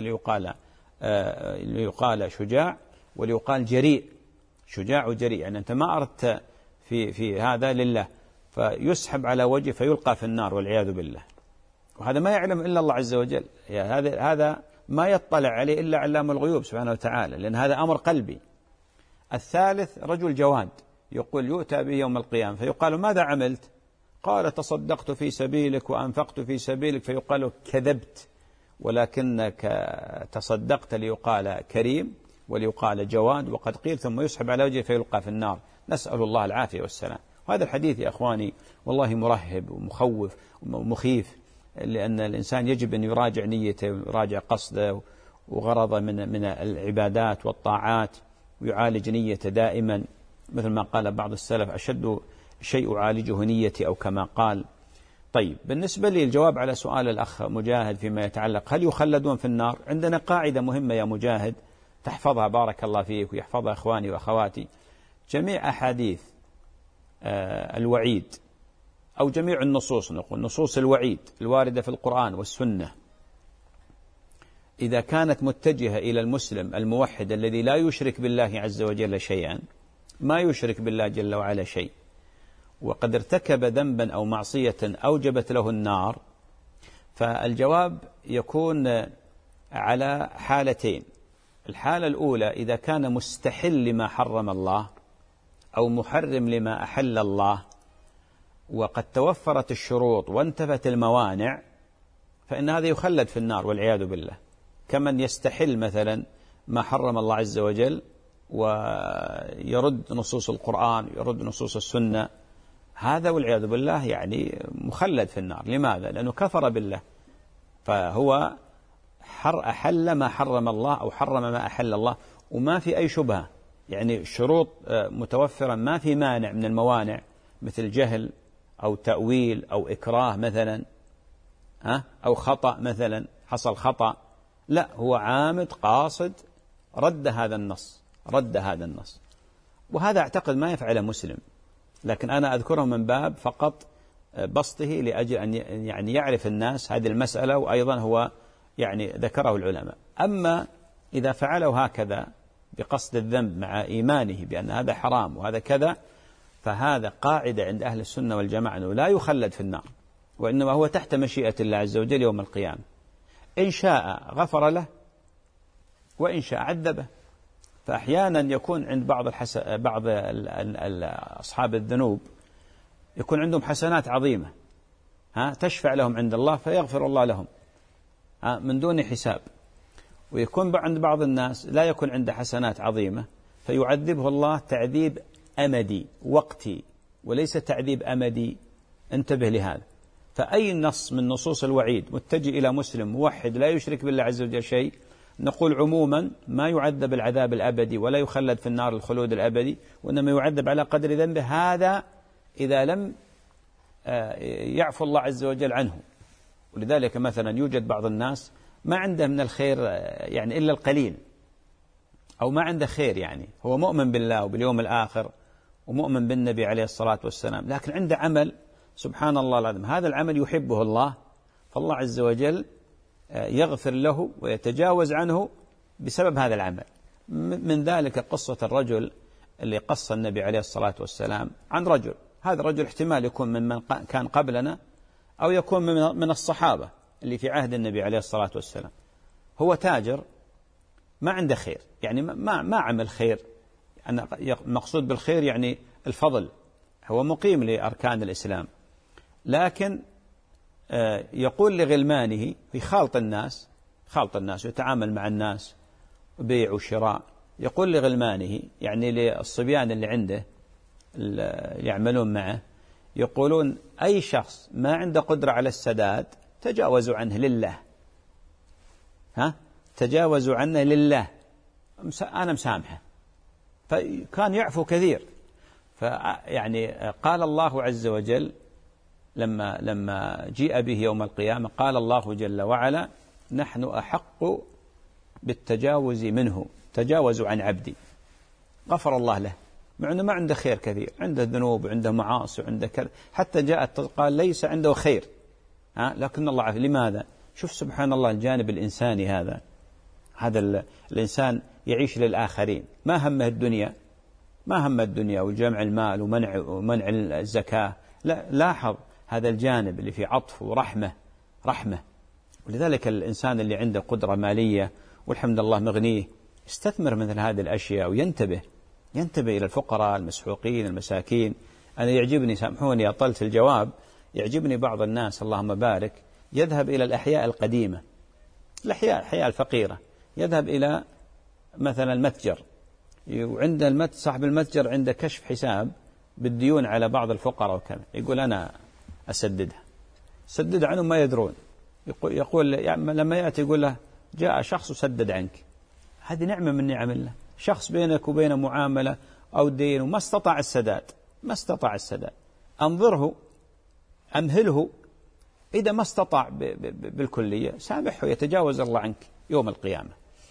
ليقال شجاع وليقال جريء. شجاع وجريء، يعني أنت ما أردت في هذا لله، فيسحب على وجهه فيلقى في النار والعياذ بالله. وهذا ما يعلم إلا الله عز وجل، يعني هذا ما يطلع عليه إلا علام الغيوب سبحانه وتعالى، لأن هذا أمر قلبي. الثالث رجل جواد يقول: يؤتى به يوم القيامة فيقال: ماذا عملت؟ قال: تصدقت في سبيلك وأنفقت في سبيلك. فيقال: كذبت، ولكنك تصدقت ليقال كريم وليقال جواد، وقد قيل، ثم يسحب على وجهه فيلقى في النار، نسأل الله العافية والسلام. وهذا الحديث يا أخواني والله مرهب ومخوف ومخيف، لأن الإنسان يجب أن يراجع نيته ويراجع قصده وغرضه من العبادات والطاعات، ويعالج نيته دائما، مثل ما قال بعض السلف: أشد شيء أعالجه نيتي، أو كما قال. طيب، بالنسبة لي الجواب على سؤال الأخ مجاهد فيما يتعلق هل يخلدون في النار، عندنا قاعدة مهمة يا مجاهد تحفظها بارك الله فيك ويحفظها إخواني وأخواتي: جميع أحاديث الوعيد أو جميع النصوص، نقول نصوص الوعيد الواردة في القرآن والسنة، إذا كانت متجهة إلى المسلم الموحد الذي لا يشرك بالله عز وجل شيئا، ما يشرك بالله جل وعلا شيء، وقد ارتكب ذنبا أو معصية أوجبت له النار، فالجواب يكون على حالتين. الحالة الأولى: إذا كان مستحل لما حرم الله أو محرم لما أحل الله، وقد توفرت الشروط وانتفت الموانع، فإن هذا يخلد في النار والعياذ بالله، كمن يستحل مثلا ما حرم الله عز وجل ويرد نصوص القرآن يرد نصوص السنة، هذا والعياذ بالله يعني مخلد في النار. لماذا؟ لأنه كفر بالله، فهو أحل ما حرم الله أو حرم ما أحل الله، وما في أي شبهة، يعني شروط متوفرة، ما في مانع من الموانع مثل جهل أو تأويل أو إكراه مثلا، أو خطأ مثلا، حصل خطأ، لا، هو عامد قاصد رد هذا النص. وهذا أعتقد ما يفعله مسلم، لكن أنا أذكره من باب فقط بسطه لأجل أن يعني يعرف الناس هذه المسألة، وأيضا هو يعني ذكره العلماء. أما إذا فعله هكذا بقصد الذنب مع إيمانه بأن هذا حرام وهذا كذا، فهذا قاعدة عند أهل السنة والجماعة أنه لا يخلد في النار، وإنما هو تحت مشيئة الله عز وجل يوم القيامة، إن شاء غفر له وإن شاء عذبه. فأحيانا يكون عند بعض أصحاب الذنوب يكون عندهم حسنات عظيمة تشفع لهم عند الله فيغفر الله لهم من دون حساب، ويكون عند بعض الناس لا يكون عنده حسنات عظيمة فيعذبه الله تعذيب أمدي وقتي وليس تعذيب أمدي. انتبه لهذا. فأي نص من نصوص الوعيد متجه إلى مسلم موحد لا يشرك بالله عز وجل شيء، نقول عموما ما يعذب العذاب الأبدي ولا يخلد في النار الخلود الأبدي، وإنما يعذب على قدر ذنبه، هذا إذا لم يعفو الله عز وجل عنه. ولذلك مثلا يوجد بعض الناس ما عنده من الخير يعني إلا القليل، أو ما عنده خير، يعني هو مؤمن بالله وباليوم الآخر ومؤمن بالنبي عليه الصلاة والسلام، لكن عنده عمل سبحان الله العظيم هذا العمل يحبه الله، فالله عز وجل يغفر له ويتجاوز عنه بسبب هذا العمل. من ذلك قصة الرجل اللي قص النبي عليه الصلاة والسلام عن رجل، هذا الرجل احتمال يكون ممن كان قبلنا أو يكون من الصحابة اللي في عهد النبي عليه الصلاة والسلام. هو تاجر ما عنده خير، يعني ما عمل خير، أنا مقصود بالخير يعني الفضل، هو مقيم لأركان الإسلام، لكن يقول لغلمانه في خالط الناس ويتعامل مع الناس بيع وشراء، يقول لغلمانه يعني للصبيان اللي عنده يعملون معه، يقولون أي شخص ما عنده قدرة على السداد تجاوزوا عنه لله، تجاوزوا عنه لله، أنا مسامحه. فكان يعفو كثير. فيعني قال الله عز وجل لما جيء به يوم القيامة قال الله جل وعلا نحن أحق بالتجاوز منه، تجاوزوا عن عبدي، غفر الله له، مع أنه ما عنده خير كثير، عنده ذنوب وعنده معاصي وعنده كذا، حتى جاءت قال ليس عنده خير لكن الله عافيه. لماذا؟ شوف سبحان الله الجانب الإنساني هذا الإنسان يعيش للآخرين، ما همه الدنيا وجمع المال ومنع الزكاة، لا، لاحظ هذا الجانب اللي فيه عطف ورحمة. ولذلك الإنسان اللي عنده قدرة مالية والحمد لله مغنيه يستثمر مثل هذه الأشياء وينتبه إلى الفقراء المسحوقين المساكين. أنا يعجبني، سامحوني أطلت الجواب، يعجبني بعض الناس اللهم بارك يذهب إلى الأحياء القديمة، الأحياء الفقيرة، يذهب إلى مثلا المتجر، وعند صاحب المتجر عنده كشف حساب بالديون على بعض الفقراء وكذا، يقول أنا أسددها عنهم ما يدرون. يقول لما يأتي يقول له جاء شخص وسدد عنك، هذه نعمة من نعم الله. شخص بينك وبينه معاملة أو دين وما استطاع السداد، أنظره أمهله، إذا ما استطاع بالكلية سامحه، يتجاوز الله عنك يوم القيامة.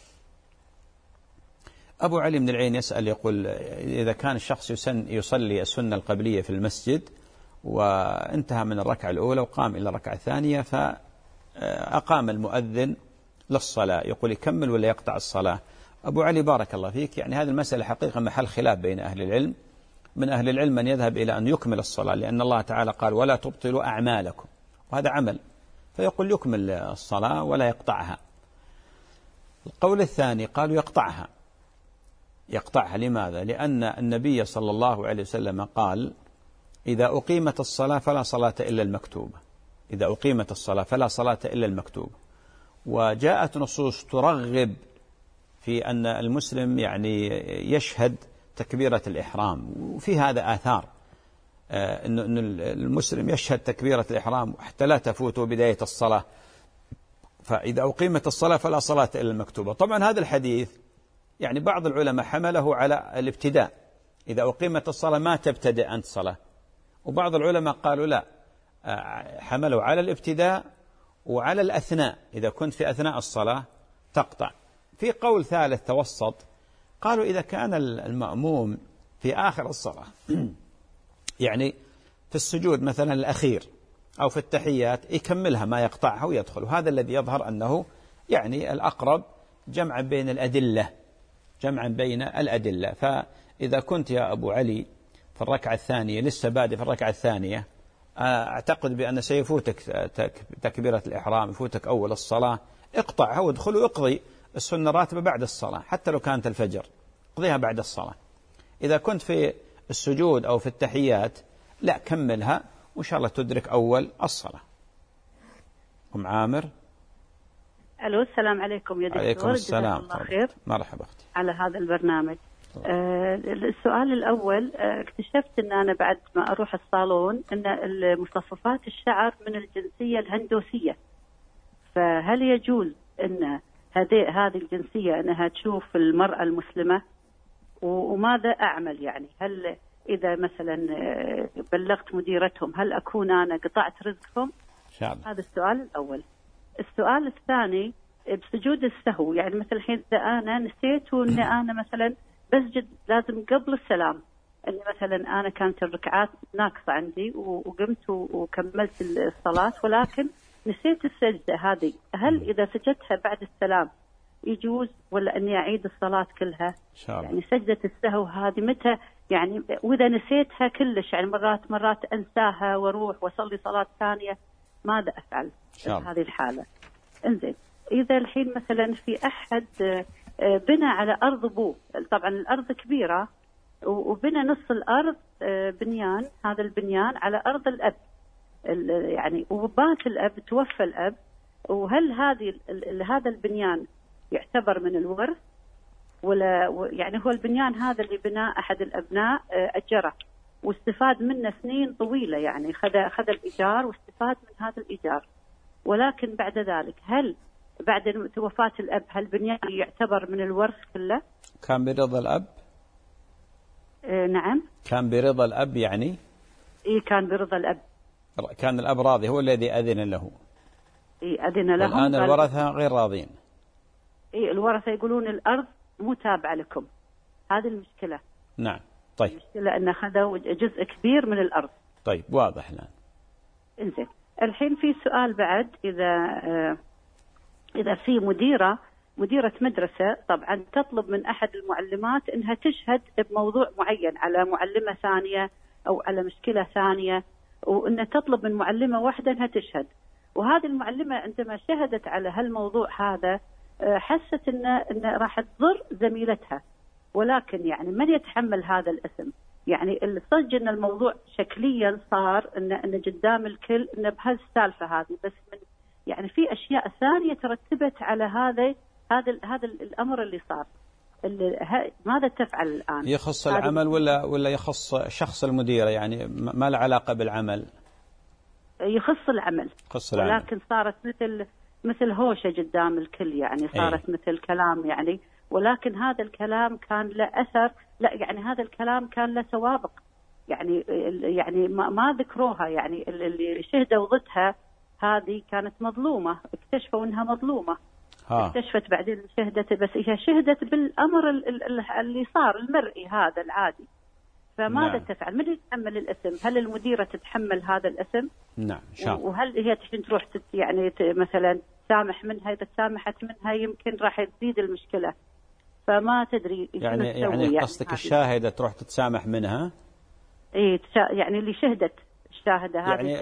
أبو علي بن العين يسأل يقول إذا كان الشخص يصلي السنة القبلية في المسجد وانتهى من الركعة الأولى وقام إلى الركعة الثانية، فأقام المؤذن للصلاة، يقول يكمل ولا يقطع الصلاة؟ أبو علي بارك الله فيك، يعني هذه المسألة حقيقة محل خلاف بين أهل العلم. من أهل العلم من يذهب إلى أن يكمل الصلاة، لأن الله تعالى قال ولا تبطلوا أعمالكم، وهذا عمل، فيقول يكمل الصلاة ولا يقطعها. القول الثاني قالوا يقطعها. لماذا؟ لأن النبي صلى الله عليه وسلم قال إذا أقيمت الصلاة فلا صلاة إلا المكتوبة، وجاءت نصوص ترغب في أن المسلم يعني يشهد تكبيرة الإحرام، وفي هذا آثار أن المسلم يشهد تكبيرة الإحرام حتى لا تفوته بداية الصلاة، فإذا أقيمت الصلاة فلا صلاة إلا المكتوبة. طبعا هذا الحديث يعني بعض العلماء حمله على الابتداء، إذا أقيمت الصلاة ما تبتدئ أنت صلاة، وبعض العلماء قالوا لا، حملوا على الابتداء وعلى الأثناء، إذا كنت في أثناء الصلاة تقطع. في قول ثالث توسط، قالوا إذا كان المأموم في آخر الصلاة يعني في السجود مثلا الأخير أو في التحيات يكملها ما يقطعها ويدخل، وهذا الذي يظهر أنه يعني الأقرب جمعا بين الأدلة، جمعا بين الأدلة. فإذا كنت يا أبو علي في الركعة الثانية لسه بادئ في الركعة الثانية، أعتقد بأن سيفوتك تكبيرة الإحرام، يفوتك أول الصلاة، اقطعها وادخل واقضي السنة الراتبة بعد الصلاة، حتى لو كانت الفجر اقضيها بعد الصلاة. إذا كنت في السجود أو في التحيات لا، كملها وإن شاء الله تدرك أول الصلاة. أم عامر. ألو، السلام عليكم يا دكتور. عليكم السلام. الله خير. مرحبا أختي. على هذا البرنامج. السؤال الأول، اكتشفت أن أنا بعد ما أروح الصالون أن مصففات الشعر من الجنسية الهندوسية، فهل يجوز أن هذه الجنسية أنها تشوف المرأة المسلمة؟ وماذا أعمل يعني؟ هل إذا مثلا بلغت مديرتهم هل أكون أنا قطعت رزقهم؟ إن شاء الله. هذا السؤال الأول. السؤال الثاني، بسجود السهو، يعني مثل الحين إذا أنا نسيت وأن أنا مثلا بسجد لازم قبل السلام، أني مثلا أنا كانت الركعات ناقصة عندي وقمت وكملت الصلاة ولكن نسيت السجدة هذه، هل إذا سجدتها بعد السلام يجوز ولا أني أعيد الصلاة كلها؟ إن شاء الله. يعني سجدة السهو هذه متى يعني؟ وإذا نسيتها كلش يعني مرات أنساها وأروح وأصلي صلاة ثانية، ماذا أفعل في هذه الحالة؟ انزين، إذا الحين مثلا في أحد بنى على أرض أبوه، طبعا الأرض كبيرة وبنى نص الأرض بنيان، هذا البنيان على أرض الأب يعني، وبات الأب، توفى الأب، وهل هذا البنيان يعتبر من الورث ولا يعني هو البنيان هذا اللي بناه أحد الأبناء أجره واستفاد منه سنين طويلة، يعني خذ الإيجار واستفاد من هذا الإيجار، ولكن بعد ذلك هل بعد وفاة الأب هل البنيان يعتبر من الورث كله؟ كان برضا الأب؟ نعم. كان برضا الأب يعني؟ إيه، كان برضا الأب. كان الأب راضي، هو الذي أذن له. إيه، أذن له. الآن الورثة غير راضين. إيه، الورثة يقولون الأرض مو تابعة لكم، هذه المشكلة. نعم. طيب. المشكلة أن أخذوا جزء كبير من الأرض. طيب، واضح الآن. إنزين، الحين في سؤال بعد، إذا في مديرة مدرسة طبعا تطلب من أحد المعلمات أنها تشهد بموضوع معين على معلمة ثانية أو على مشكلة ثانية، وأن تطلب من معلمة واحدة أنها تشهد، وهذه المعلمة عندما شهدت على هالموضوع هذا حست أن راح تضر زميلتها، ولكن يعني من يتحمل هذا الاسم؟ يعني الصدق أن الموضوع شكليا صار أن قدام الكل أن بهالسالفة هذه، بس من يعني في أشياء ثانية ترتبت على هذا الأمر اللي صار. ماذا تفعل الآن؟ يخص العمل ولا يخص شخص المديرة؟ يعني ما له علاقة بالعمل؟ يخص العمل. ولكن صارت مثل هوشة قدام الكل، يعني صارت مثل كلام يعني، ولكن هذا الكلام كان له أثر، لا يعني هذا الكلام كان له سوابق، يعني ما ذكروها، يعني اللي شهدوا ضدها هذه كانت مظلومة، اكتشفوا انها مظلومة. اكتشفت بعدين شهدت، بس هي شهدت بالأمر اللي صار المرئي هذا العادي. فماذا تفعل؟ من يتحمل الاسم؟ هل المديرة تتحمل هذا الاسم؟ نعم، إن شاء الله. وهل هي تروح يعني مثلا تسامح منها؟ إذا تسامحت منها يمكن راح تزيد المشكلة، فما تدري يعني قصدك الشاهدة تروح تتسامح منها؟ إيه، يعني اللي شهدت الشاهدة هذه يعني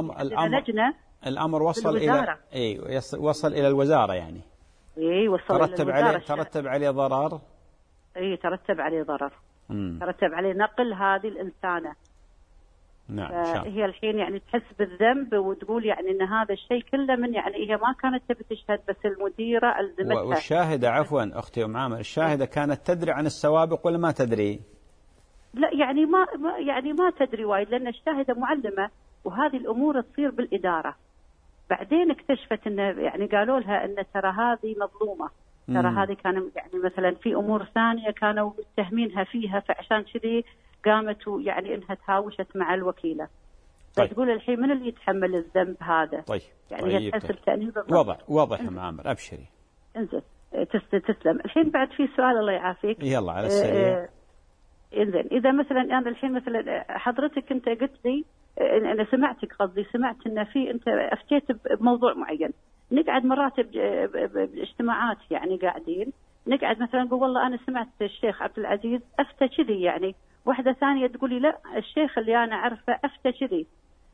الأمر وصل إلى وصل إلى الوزارة يعني. إيه، وصل ترتب عليه ضرر. إيه، ترتب عليه ضرر. ترتب عليه نقل هذه الإنسانة نعم. هي الحين يعني تحس بالذنب وتقول يعني ان هذا الشيء كله من يعني هي ما كانت تبي تشهد، بس المديره الزمتها. والشاهده عفوا اختي ام عامر، الشاهده كانت تدري عن السوابق ولا ما تدري؟ لا يعني ما تدري وايد، لان الشاهده معلمه وهذه الامور تصير بالاداره. بعدين اكتشفت انه يعني قالوا لها ان ترى هذه مظلومه، ترى هذه كان يعني مثلا في امور ثانيه كانوا متهمينها فيها، فعشان كذي قامت يعني انها تهاوشت مع الوكيله. طيب. فتقول الحين من اللي يتحمل الذنب هذا؟ طيب. يعني هي تحس التأنيب واضح يا عامر، ابشري. انزين تسلم. الحين بعد في سؤال الله يعافيك. يلا على السريع. انزين اذا مثلا انا الحين مثلا حضرتك انت قلت لي، انا سمعتك قصدي سمعت ان في انت افتيت بموضوع معين، نقعد مرات باجتماعات يعني قاعدين نقعد مثلا نقول والله انا سمعت الشيخ عبد العزيز افتى كذي، يعني واحده ثانيه تقول لي لا الشيخ اللي انا اعرفه افتى كذي،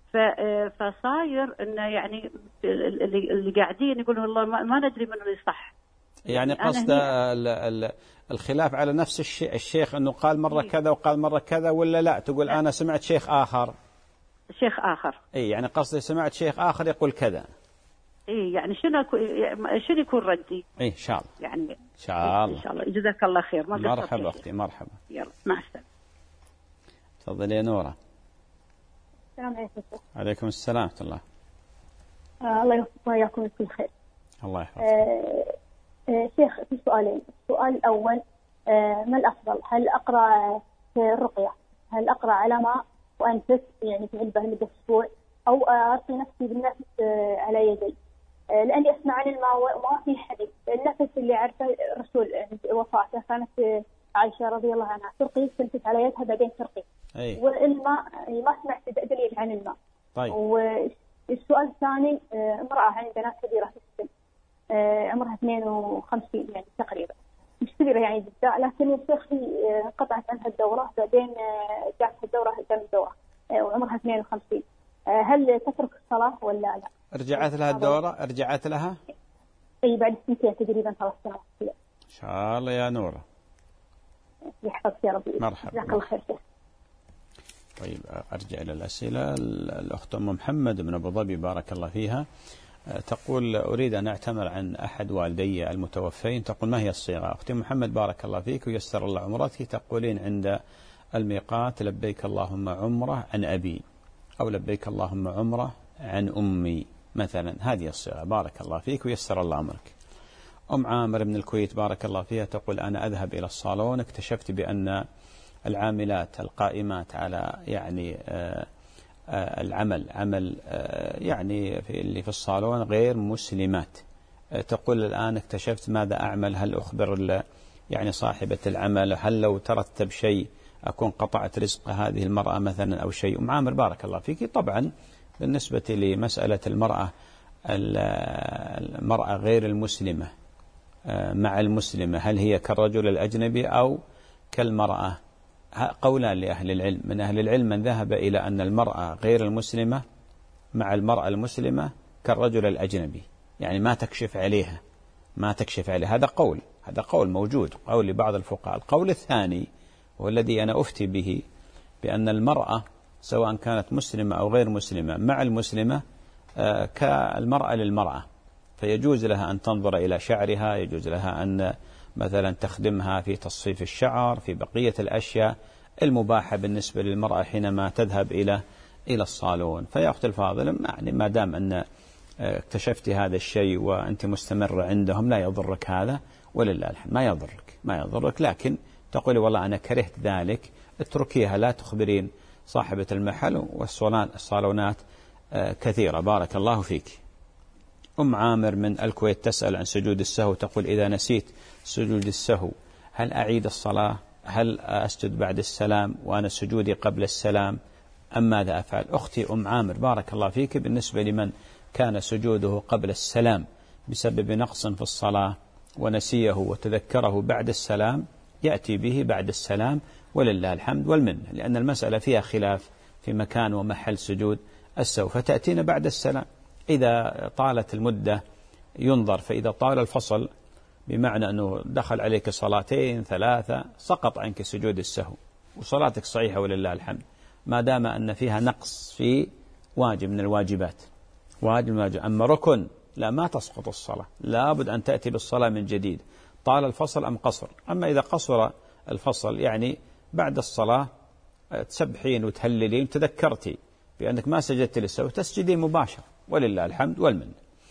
فصاير انه يعني اللي قاعدين يقولون والله ما ندري من اللي صح. يعني قصد الخلاف على نفس الشيخ انه قال مره كذا وقال مره كذا، ولا لا تقول انا سمعت شيخ اخر؟ شيخ اخر. اي يعني قصدي سمعت شيخ اخر يقول كذا. اي يعني شنو يكون ردي؟ اي ان شاء الله. يعني ان شاء الله. ان شاء الله. جزاك الله خير. مرحبا اختي مرحبا. يلا مع السلامه. تفضلي يا نوره. السلام عليكم. عليكم السلام ورحمه الله. الله يوفقكم وياكم بكل خير. الله يحفظك. شيخ في سؤالين. السؤال الأول ما الأفضل؟ هل أقرأ في الرقية، هل أقرأ على ماء وأنفس يعني في علبة لمدة أسبوع، أو أرقي نفسي بالنفس على يدي؟ لأني أسمع عن الماء وما في حديث. النفس اللي عرفه الرسول عند وفاته كانت عائشة رضي الله عنها ترقي تنفس على يدها بعدين ترقي. والماء ما سمعت دليل عن الماء. طيب. والسؤال الثاني امرأة عندنا كبيرة في السن، عمرها 52 يعني تقريبا، مش كبيرة يعني جدا، لكن الشيخ انقطعت عنها الدورة، بعدين جاءت الدورة قدام الدورة وعمرها 52. هل تترك الصلاة ولا لا؟ رجعت لها الدورة؟ رجعت لها؟ اي بعد سنتين تقريبا 3 سنوات كذا. ان شاء الله يا نورة. يحفظك يا رب. مرحبا. جزاك الله خير شيخ. طيب أرجع إلى الأسئلة. الأخت أم محمد من أبو ظبي بارك الله فيها تقول أريد أن أعتمر عن أحد والدي المتوفين. تقول ما هي الصيغة؟ أختي محمد بارك الله فيك ويسر الله عمرتك، تقولين عند الميقات لبيك اللهم عمرة عن أبي، أو لبيك اللهم عمرة عن أمي مثلا، هذه الصيغة. بارك الله فيك ويسر الله أمرك. أم عامر من الكويت بارك الله فيها تقول أنا أذهب إلى الصالون، اكتشفت بأن العاملات القائمات على يعني العمل يعني اللي في الصالون غير مسلمات. تقول الآن اكتشفت ماذا أعمل؟ هل أخبر يعني صاحبة العمل؟ هل لو ترتب شيء أكون قطعت رزق هذه المرأة مثلا أو شيء؟ أم عامر بارك الله فيك، طبعا بالنسبة لمسألة المرأة غير المسلمة مع المسلمة، هل هي كالرجل الأجنبي أو كالمرأة؟ قولان لأهل العلم. من أهل العلم من ذهب إلى أن المرأة غير المسلمة مع المرأة المسلمة كالرجل الأجنبي، يعني ما تكشف عليها. هذا قول موجود، قول لبعض الفقهاء. القول الثاني والذي أنا أفتي به بأن المرأة سواء كانت مسلمة أو غير مسلمة مع المسلمة كالمرأة للمرأة، فيجوز لها أن تنظر إلى شعرها، يجوز لها أن مثلا تخدمها في تصفيف الشعر، في بقية الأشياء المباحة بالنسبة للمرأة حينما تذهب إلى الصالون. فيا أختي الفاضلة يعني ما دام أن اكتشفت هذا الشيء وأنت مستمرة عندهم لا يضرك هذا، ولله الحمد ما يضرك، لكن تقولي والله أنا كرهت ذلك، اتركيها، لا تخبرين صاحبة المحل. والصالونات كثيرة. بارك الله فيك. أم عامر من الكويت تسأل عن سجود السهو، تقول إذا نسيت سجود السهو هل أعيد الصلاة؟ هل أسجد بعد السلام وأنا سجودي قبل السلام أم ماذا أفعل؟ أختي أم عامر بارك الله فيك، بالنسبة لمن كان سجوده قبل السلام بسبب نقص في الصلاة ونسيه وتذكره بعد السلام يأتي به بعد السلام ولله الحمد والمنة، لأن المسألة فيها خلاف في مكان ومحل سجود السهو، فتأتينا بعد السلام. إذا طالت المدة ينظر، فإذا طال الفصل بمعنى أنه دخل عليك 2 3 سقط عنك سجود السهو وصلاتك صحيحة ولله الحمد. ما دام أن فيها نقص في واجب من الواجبات، واجب. أما ركن لا، ما تسقط الصلاة، لابد أن تأتي بالصلاة من جديد، طال الفصل أم قصر. أما إذا قصر الفصل يعني بعد الصلاة تسبحين وتهللين تذكرتي بأنك ما سجدت للسهو تسجدين مباشرة، ولله الحمد والمن.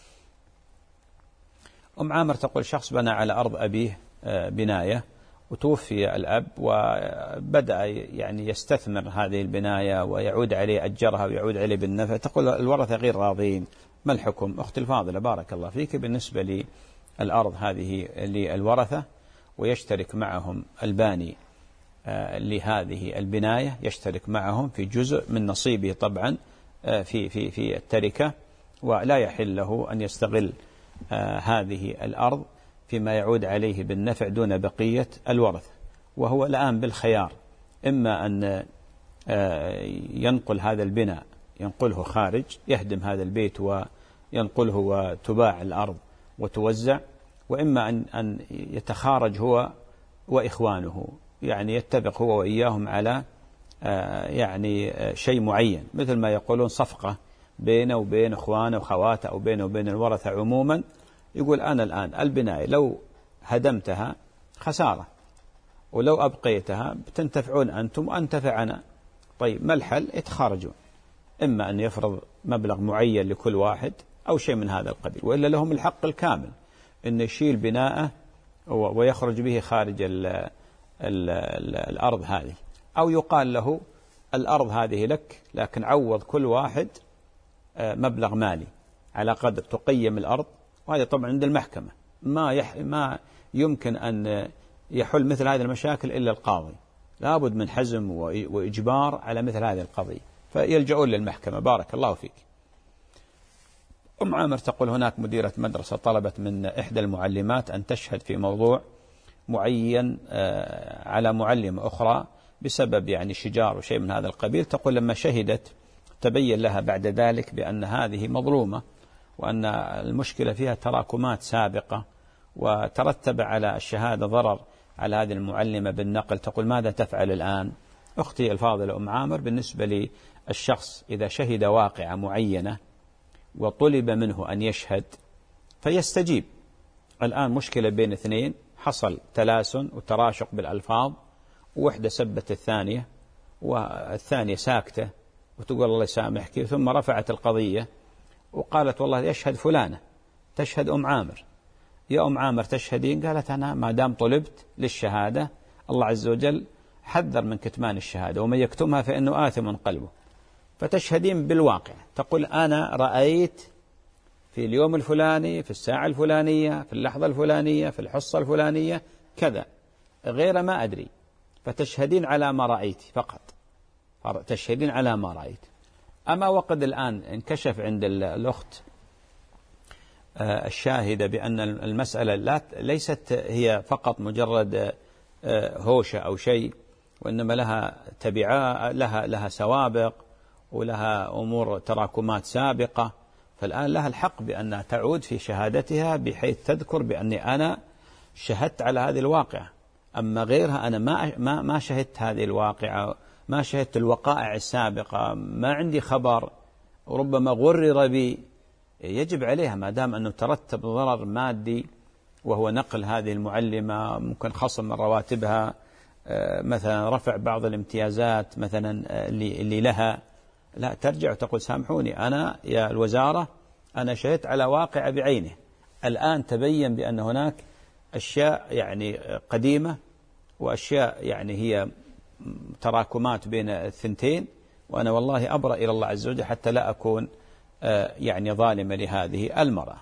أم عامر تقول شخص بنى على أرض أبيه بناية وتوفي الأب، وبدأ يعني يستثمر هذه البناية ويعود عليه، أجرها ويعود عليه بالنفع. تقول الورثة غير راضين، ما الحكم؟ أختي الفاضلة بارك الله فيك، بالنسبة للأرض هذه للورثة ويشترك معهم الباني لهذه البناية، يشترك معهم في جزء من نصيبه طبعا في التركة، ولا يحل له أن يستغل هذه الأرض فيما يعود عليه بالنفع دون بقية الورثة. وهو الآن بالخيار، إما أن ينقل هذا البناء، ينقله خارج، يهدم هذا البيت وينقله وتباع الأرض وتوزع، وإما أن يتخارج هو وإخوانه، يعني يتفق هو وإياهم على يعني شيء معين، مثل ما يقولون صفقة بينه وبين إخوانه وخواته أو بينه وبين الورثة عموما. يقول أنا الآن البناية لو هدمتها خسارة، ولو أبقيتها بتنتفعون أنتم وأنتفع أنا. طيب ما الحل؟ يتخارجون، إما أن يفرض مبلغ معين لكل واحد أو شيء من هذا القبيل، وإلا لهم الحق الكامل أن يشيل بناءه ويخرج به خارج الأرض هذه، أو يقال له الأرض هذه لك، لكن عوض كل واحد مبلغ مالي على قدر تقيم الأرض. وهذا طبعا عند المحكمة ما يمكن أن يحل مثل هذه المشاكل إلا القاضي، لابد من حزم وإجبار على مثل هذه القضية، فيلجؤون للمحكمة. بارك الله فيك. أم عامر تقول هناك مديرة مدرسة طلبت من إحدى المعلمات أن تشهد في موضوع معين على معلمة أخرى بسبب يعني شجار وشيء من هذا القبيل. تقول لما شهدت تبين لها بعد ذلك بأن هذه مظلومة، وأن المشكلة فيها تراكمات سابقة، وترتب على الشهادة ضرر على هذه المعلمة بالنقل. تقول ماذا تفعل الآن؟ أختي الفاضلة أم عامر، بالنسبة للشخص إذا شهد واقعة معينة وطلب منه أن يشهد فيستجيب. الآن مشكلة بين اثنين، حصل تلاسن وتراشق بالألفاظ، ووحدة سبت الثانية والثانية ساكتة وتقول الله يسامحك، ثم رفعت القضية وقالت والله يشهد فلانة، تشهد أم عامر. يا أم عامر تشهدين؟ قالت أنا ما دام طلبت للشهادة الله عز وجل حذر من كتمان الشهادة، ومن يكتمها فإنه آثم قلبه، فتشهدين بالواقع. تقول أنا رأيت في اليوم الفلاني، في الساعة الفلانية، في اللحظة الفلانية، في الحصة الفلانية كذا، غير ما أدري، فتشهدين على ما رأيت فقط، تشهدين على ما رأيت. أما وقد الآن انكشف عند الأخت الشاهدة بأن المسألة ليست هي فقط مجرد هوشة أو شيء، وإنما لها تبعات، لها سوابق ولها أمور تراكمات سابقة، فالآن لها الحق بأن تعود في شهادتها بحيث تذكر بأني أنا شهدت على هذه الواقعة. أما غيرها أنا ما شهدت هذه الواقعة، ما شهدت الوقائع السابقة، ما عندي خبر، وربما غرر بي، يجب عليها ما دام أنه ترتب ضرر مادي وهو نقل هذه المعلمة، ممكن خصم من رواتبها، مثلا رفع بعض الامتيازات مثلا اللي لها، لا ترجع وتقول سامحوني أنا يا الوزارة أنا شهدت على واقع بعينه، الآن تبين بأن هناك أشياء يعني قديمة وأشياء يعني هي تراكمات بين الثنتين، وأنا والله أبرأ إلى الله عز وجل حتى لا أكون يعني ظالمة لهذه المرأة.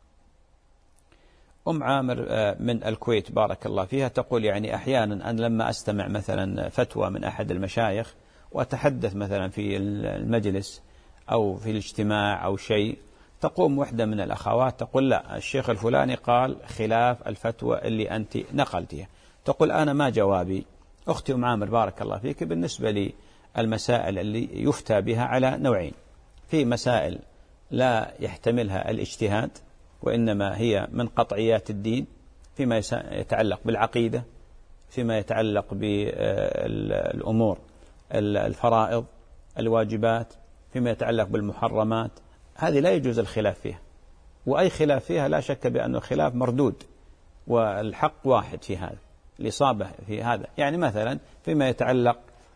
أم عامر من الكويت بارك الله فيها تقول يعني أحيانا أن لما أستمع مثلا فتوى من أحد المشايخ وأتحدث مثلا في المجلس أو في الاجتماع أو شيء، تقوم وحدة من الأخوات تقول لا الشيخ الفلاني قال خلاف الفتوى اللي أنت نقلتها. تقول أنا ما جوابي. أختي أم عامر بارك الله فيك، بالنسبة للمسائل اللي يفتى بها على نوعين، في مسائل لا يحتملها الاجتهاد وإنما هي من قطعيات الدين، فيما يتعلق بالعقيدة، فيما يتعلق بالأمور الفرائض، الواجبات، فيما يتعلق بالمحرمات، هذه لا يجوز الخلاف فيها، وأي خلاف فيها لا شك بأنه الخلاف مردود، والحق واحد في هذا، الإصابة في هذا. يعني مثلا فيما يتعلق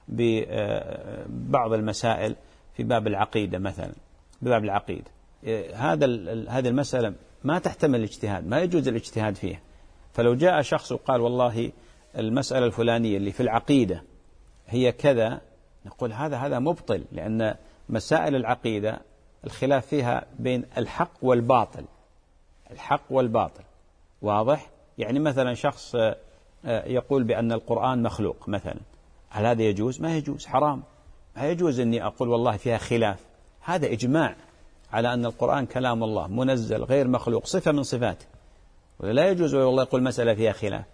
ببعض المسائل في باب العقيدة مثلا، بباب العقيدة هذه المسألة ما تحتمل الاجتهاد، ما يجوز الاجتهاد فيها. فلو جاء شخص وقال والله المسألة الفلانية اللي في العقيدة هي كذا، نقول هذا مبطل، لأن مسائل العقيدة الخلاف فيها بين الحق والباطل، الحق والباطل، واضح؟ يعني مثلا شخص يقول بأن القرآن مخلوق مثلا، هل هذا يجوز؟ ما يجوز، حرام. ما يجوز أني أقول والله فيها خلاف، هذا إجماع على أن القرآن كلام الله منزل غير مخلوق، صفة من صفاته، ولا يجوز والله يقول مسألة فيها خلاف.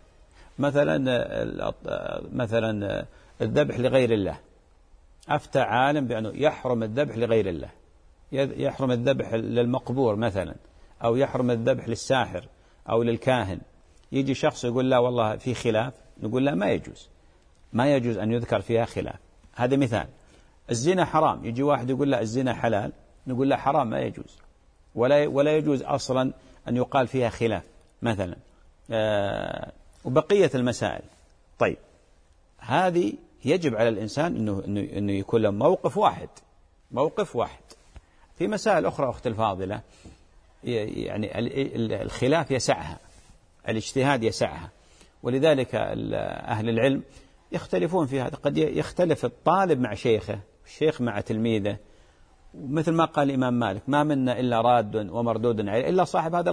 مثلا الذبح لغير الله، أفتى عالم بأنه يحرم الذبح لغير الله، يحرم الذبح للمقبور مثلا، أو يحرم الذبح للساحر أو للكاهن. يجي شخص يقول لا والله في خلاف، نقول لا، ما يجوز أن يذكر فيها خلاف. هذا مثال. الزنا حرام، يجي واحد يقول لا الزنا حلال، نقول لا حرام، ما يجوز، ولا يجوز أصلا أن يقال فيها خلاف مثلا. وبقية المسائل. طيب هذه يجب على الإنسان أنه يكون له موقف واحد. في مسائل أخرى أخت الفاضلة يعني الخلاف يسعها، الاجتهاد يسعها، ولذلك أهل العلم يختلفون في هذا. قد يختلف الطالب مع شيخه، الشيخ مع تلميذه، مثل ما قال الإمام مالك: ما منا إلا راد ومردود عليه إلا صاحب هذا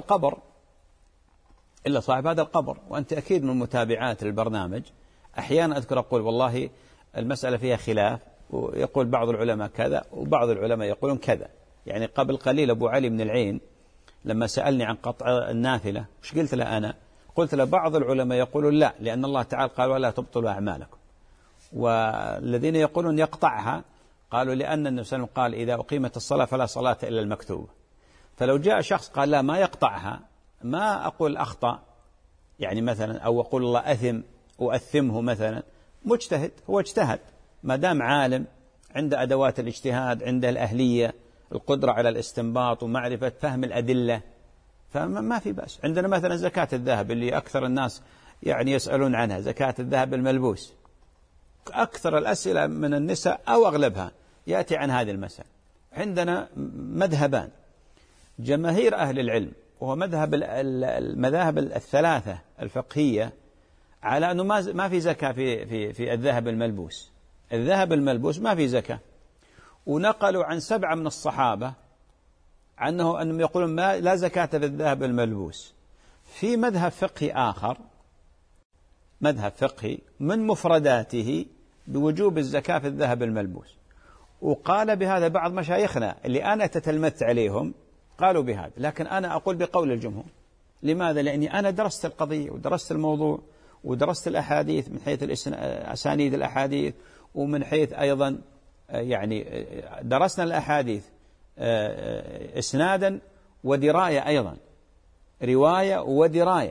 القبر. وأنت أكيد من متابعات البرنامج أحيانا أذكر أقول والله المسألة فيها خلاف، ويقول بعض العلماء كذا وبعض العلماء يقولون كذا. يعني قبل قليل أبو علي بن العين لما سألني عن قطع النافلة، وش قلت له أنا؟ قلت له بعض العلماء يقولون لا، لأن الله تعالى قال ولا تبطلوا أعمالكم، والذين يقولون يقطعها قالوا لأن النبي صلى الله عليه وسلم قال إذا أقيمت الصلاة فلا صلاة إلا المكتوبة. فلو جاء شخص قال لا ما يقطعها، ما أقول أخطأ يعني مثلا، أو أقول الله أثم وأثمه مثلا، مجتهد، هو اجتهد، ما دام عالم عنده أدوات الاجتهاد، عنده الأهلية، القدرة على الاستنباط ومعرفة فهم الأدلة، فما في بأس. عندنا مثلا زكاة الذهب اللي أكثر الناس يعني يسألون عنها، زكاة الذهب الملبوس، أكثر الأسئلة من النساء أو أغلبها يأتي عن هذه المسألة. عندنا مذهبان جماهير أهل العلم، وهو مذهب المذاهب الثلاثة الفقهية، على أنه ما في زكاة في الذهب الملبوس. الذهب الملبوس ما في زكاة. ونقلوا عن 7 من الصحابة أنهم يقولون لا زكاة في الذهب الملبوس. في مذهب فقهي آخر، مذهب فقهي من مفرداته بوجوب الزكاة في الذهب الملبوس، وقال بهذا بعض مشايخنا اللي أنا تتلمذت عليهم، قالوا بهذا. لكن أنا أقول بقول الجمهور. لماذا؟ لأني أنا درست القضية ودرست الموضوع ودرست الأحاديث من حيث أسانيد الأحاديث، ومن حيث أيضا يعني درسنا الأحاديث إسنادا ودراية، أيضا رواية ودراية.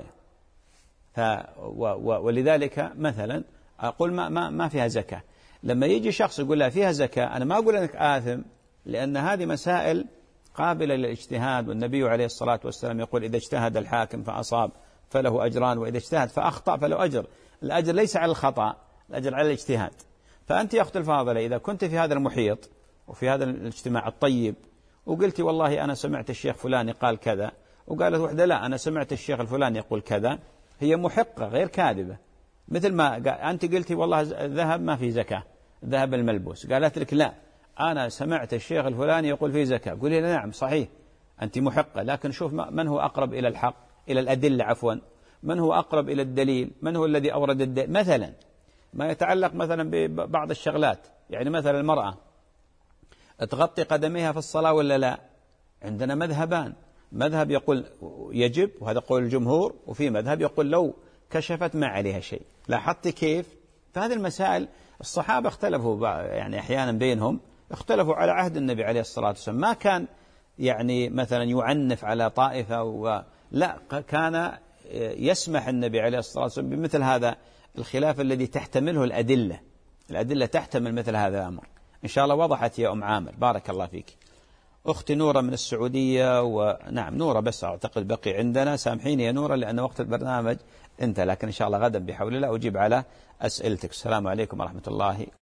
ولذلك مثلا أقول ما فيها زكاة. لما يجي شخص يقول لا فيها زكاة، أنا ما أقول أنك آثم، لأن هذه مسائل قابلة للاجتهاد، والنبي عليه الصلاة والسلام يقول إذا اجتهد الحاكم فأصاب فله أجران، وإذا اجتهد فأخطأ فله أجر. الأجر ليس على الخطأ، الأجر على الاجتهاد. فأنت يا أخت الفاضلة إذا كنت في هذا المحيط وفي هذا الاجتماع الطيب، وقلتي والله أنا سمعت الشيخ فلان قال كذا، وقالت وحدة لا أنا سمعت الشيخ الفلاني يقول كذا، هي محقة غير كاذبة. مثل ما أنت قلتي والله الذهب ما في زكاة، الذهب الملبوس، قالت لك لا أنا سمعت الشيخ الفلاني يقول فيه زكاة، قولي نعم صحيح أنت محقة، لكن شوف من هو أقرب إلى الحق، إلى الأدلة عفوا، من هو أقرب إلى الدليل، من هو الذي أورد الدليل. مثلا ما يتعلق مثلا ببعض الشغلات، يعني مثلا المرأة تغطي قدميها في الصلاة ولا لا؟ عندنا مذهبان، مذهب يقول يجب وهذا قول الجمهور، وفي مذهب يقول لو كشفت ما عليها شيء. لاحظت كيف؟ فهذه المسائل الصحابة اختلفوا يعني أحيانا بينهم، اختلفوا على عهد النبي عليه الصلاة والسلام، ما كان يعني مثلا يعنف على طائفة لا، كان يسمح النبي عليه الصلاة والسلام بمثل هذا الخلاف الذي تحتمله الأدلة تحتمل مثل هذا الأمر. إن شاء الله وضحت يا أم عامر، بارك الله فيك. أختي نورة من السعودية، ونعم نورة بس أعتقد بقي عندنا، سامحيني يا نورة لأن وقت البرنامج انتهى، لكن إن شاء الله غدا بحول الله أجيب على أسئلتك. السلام عليكم ورحمة الله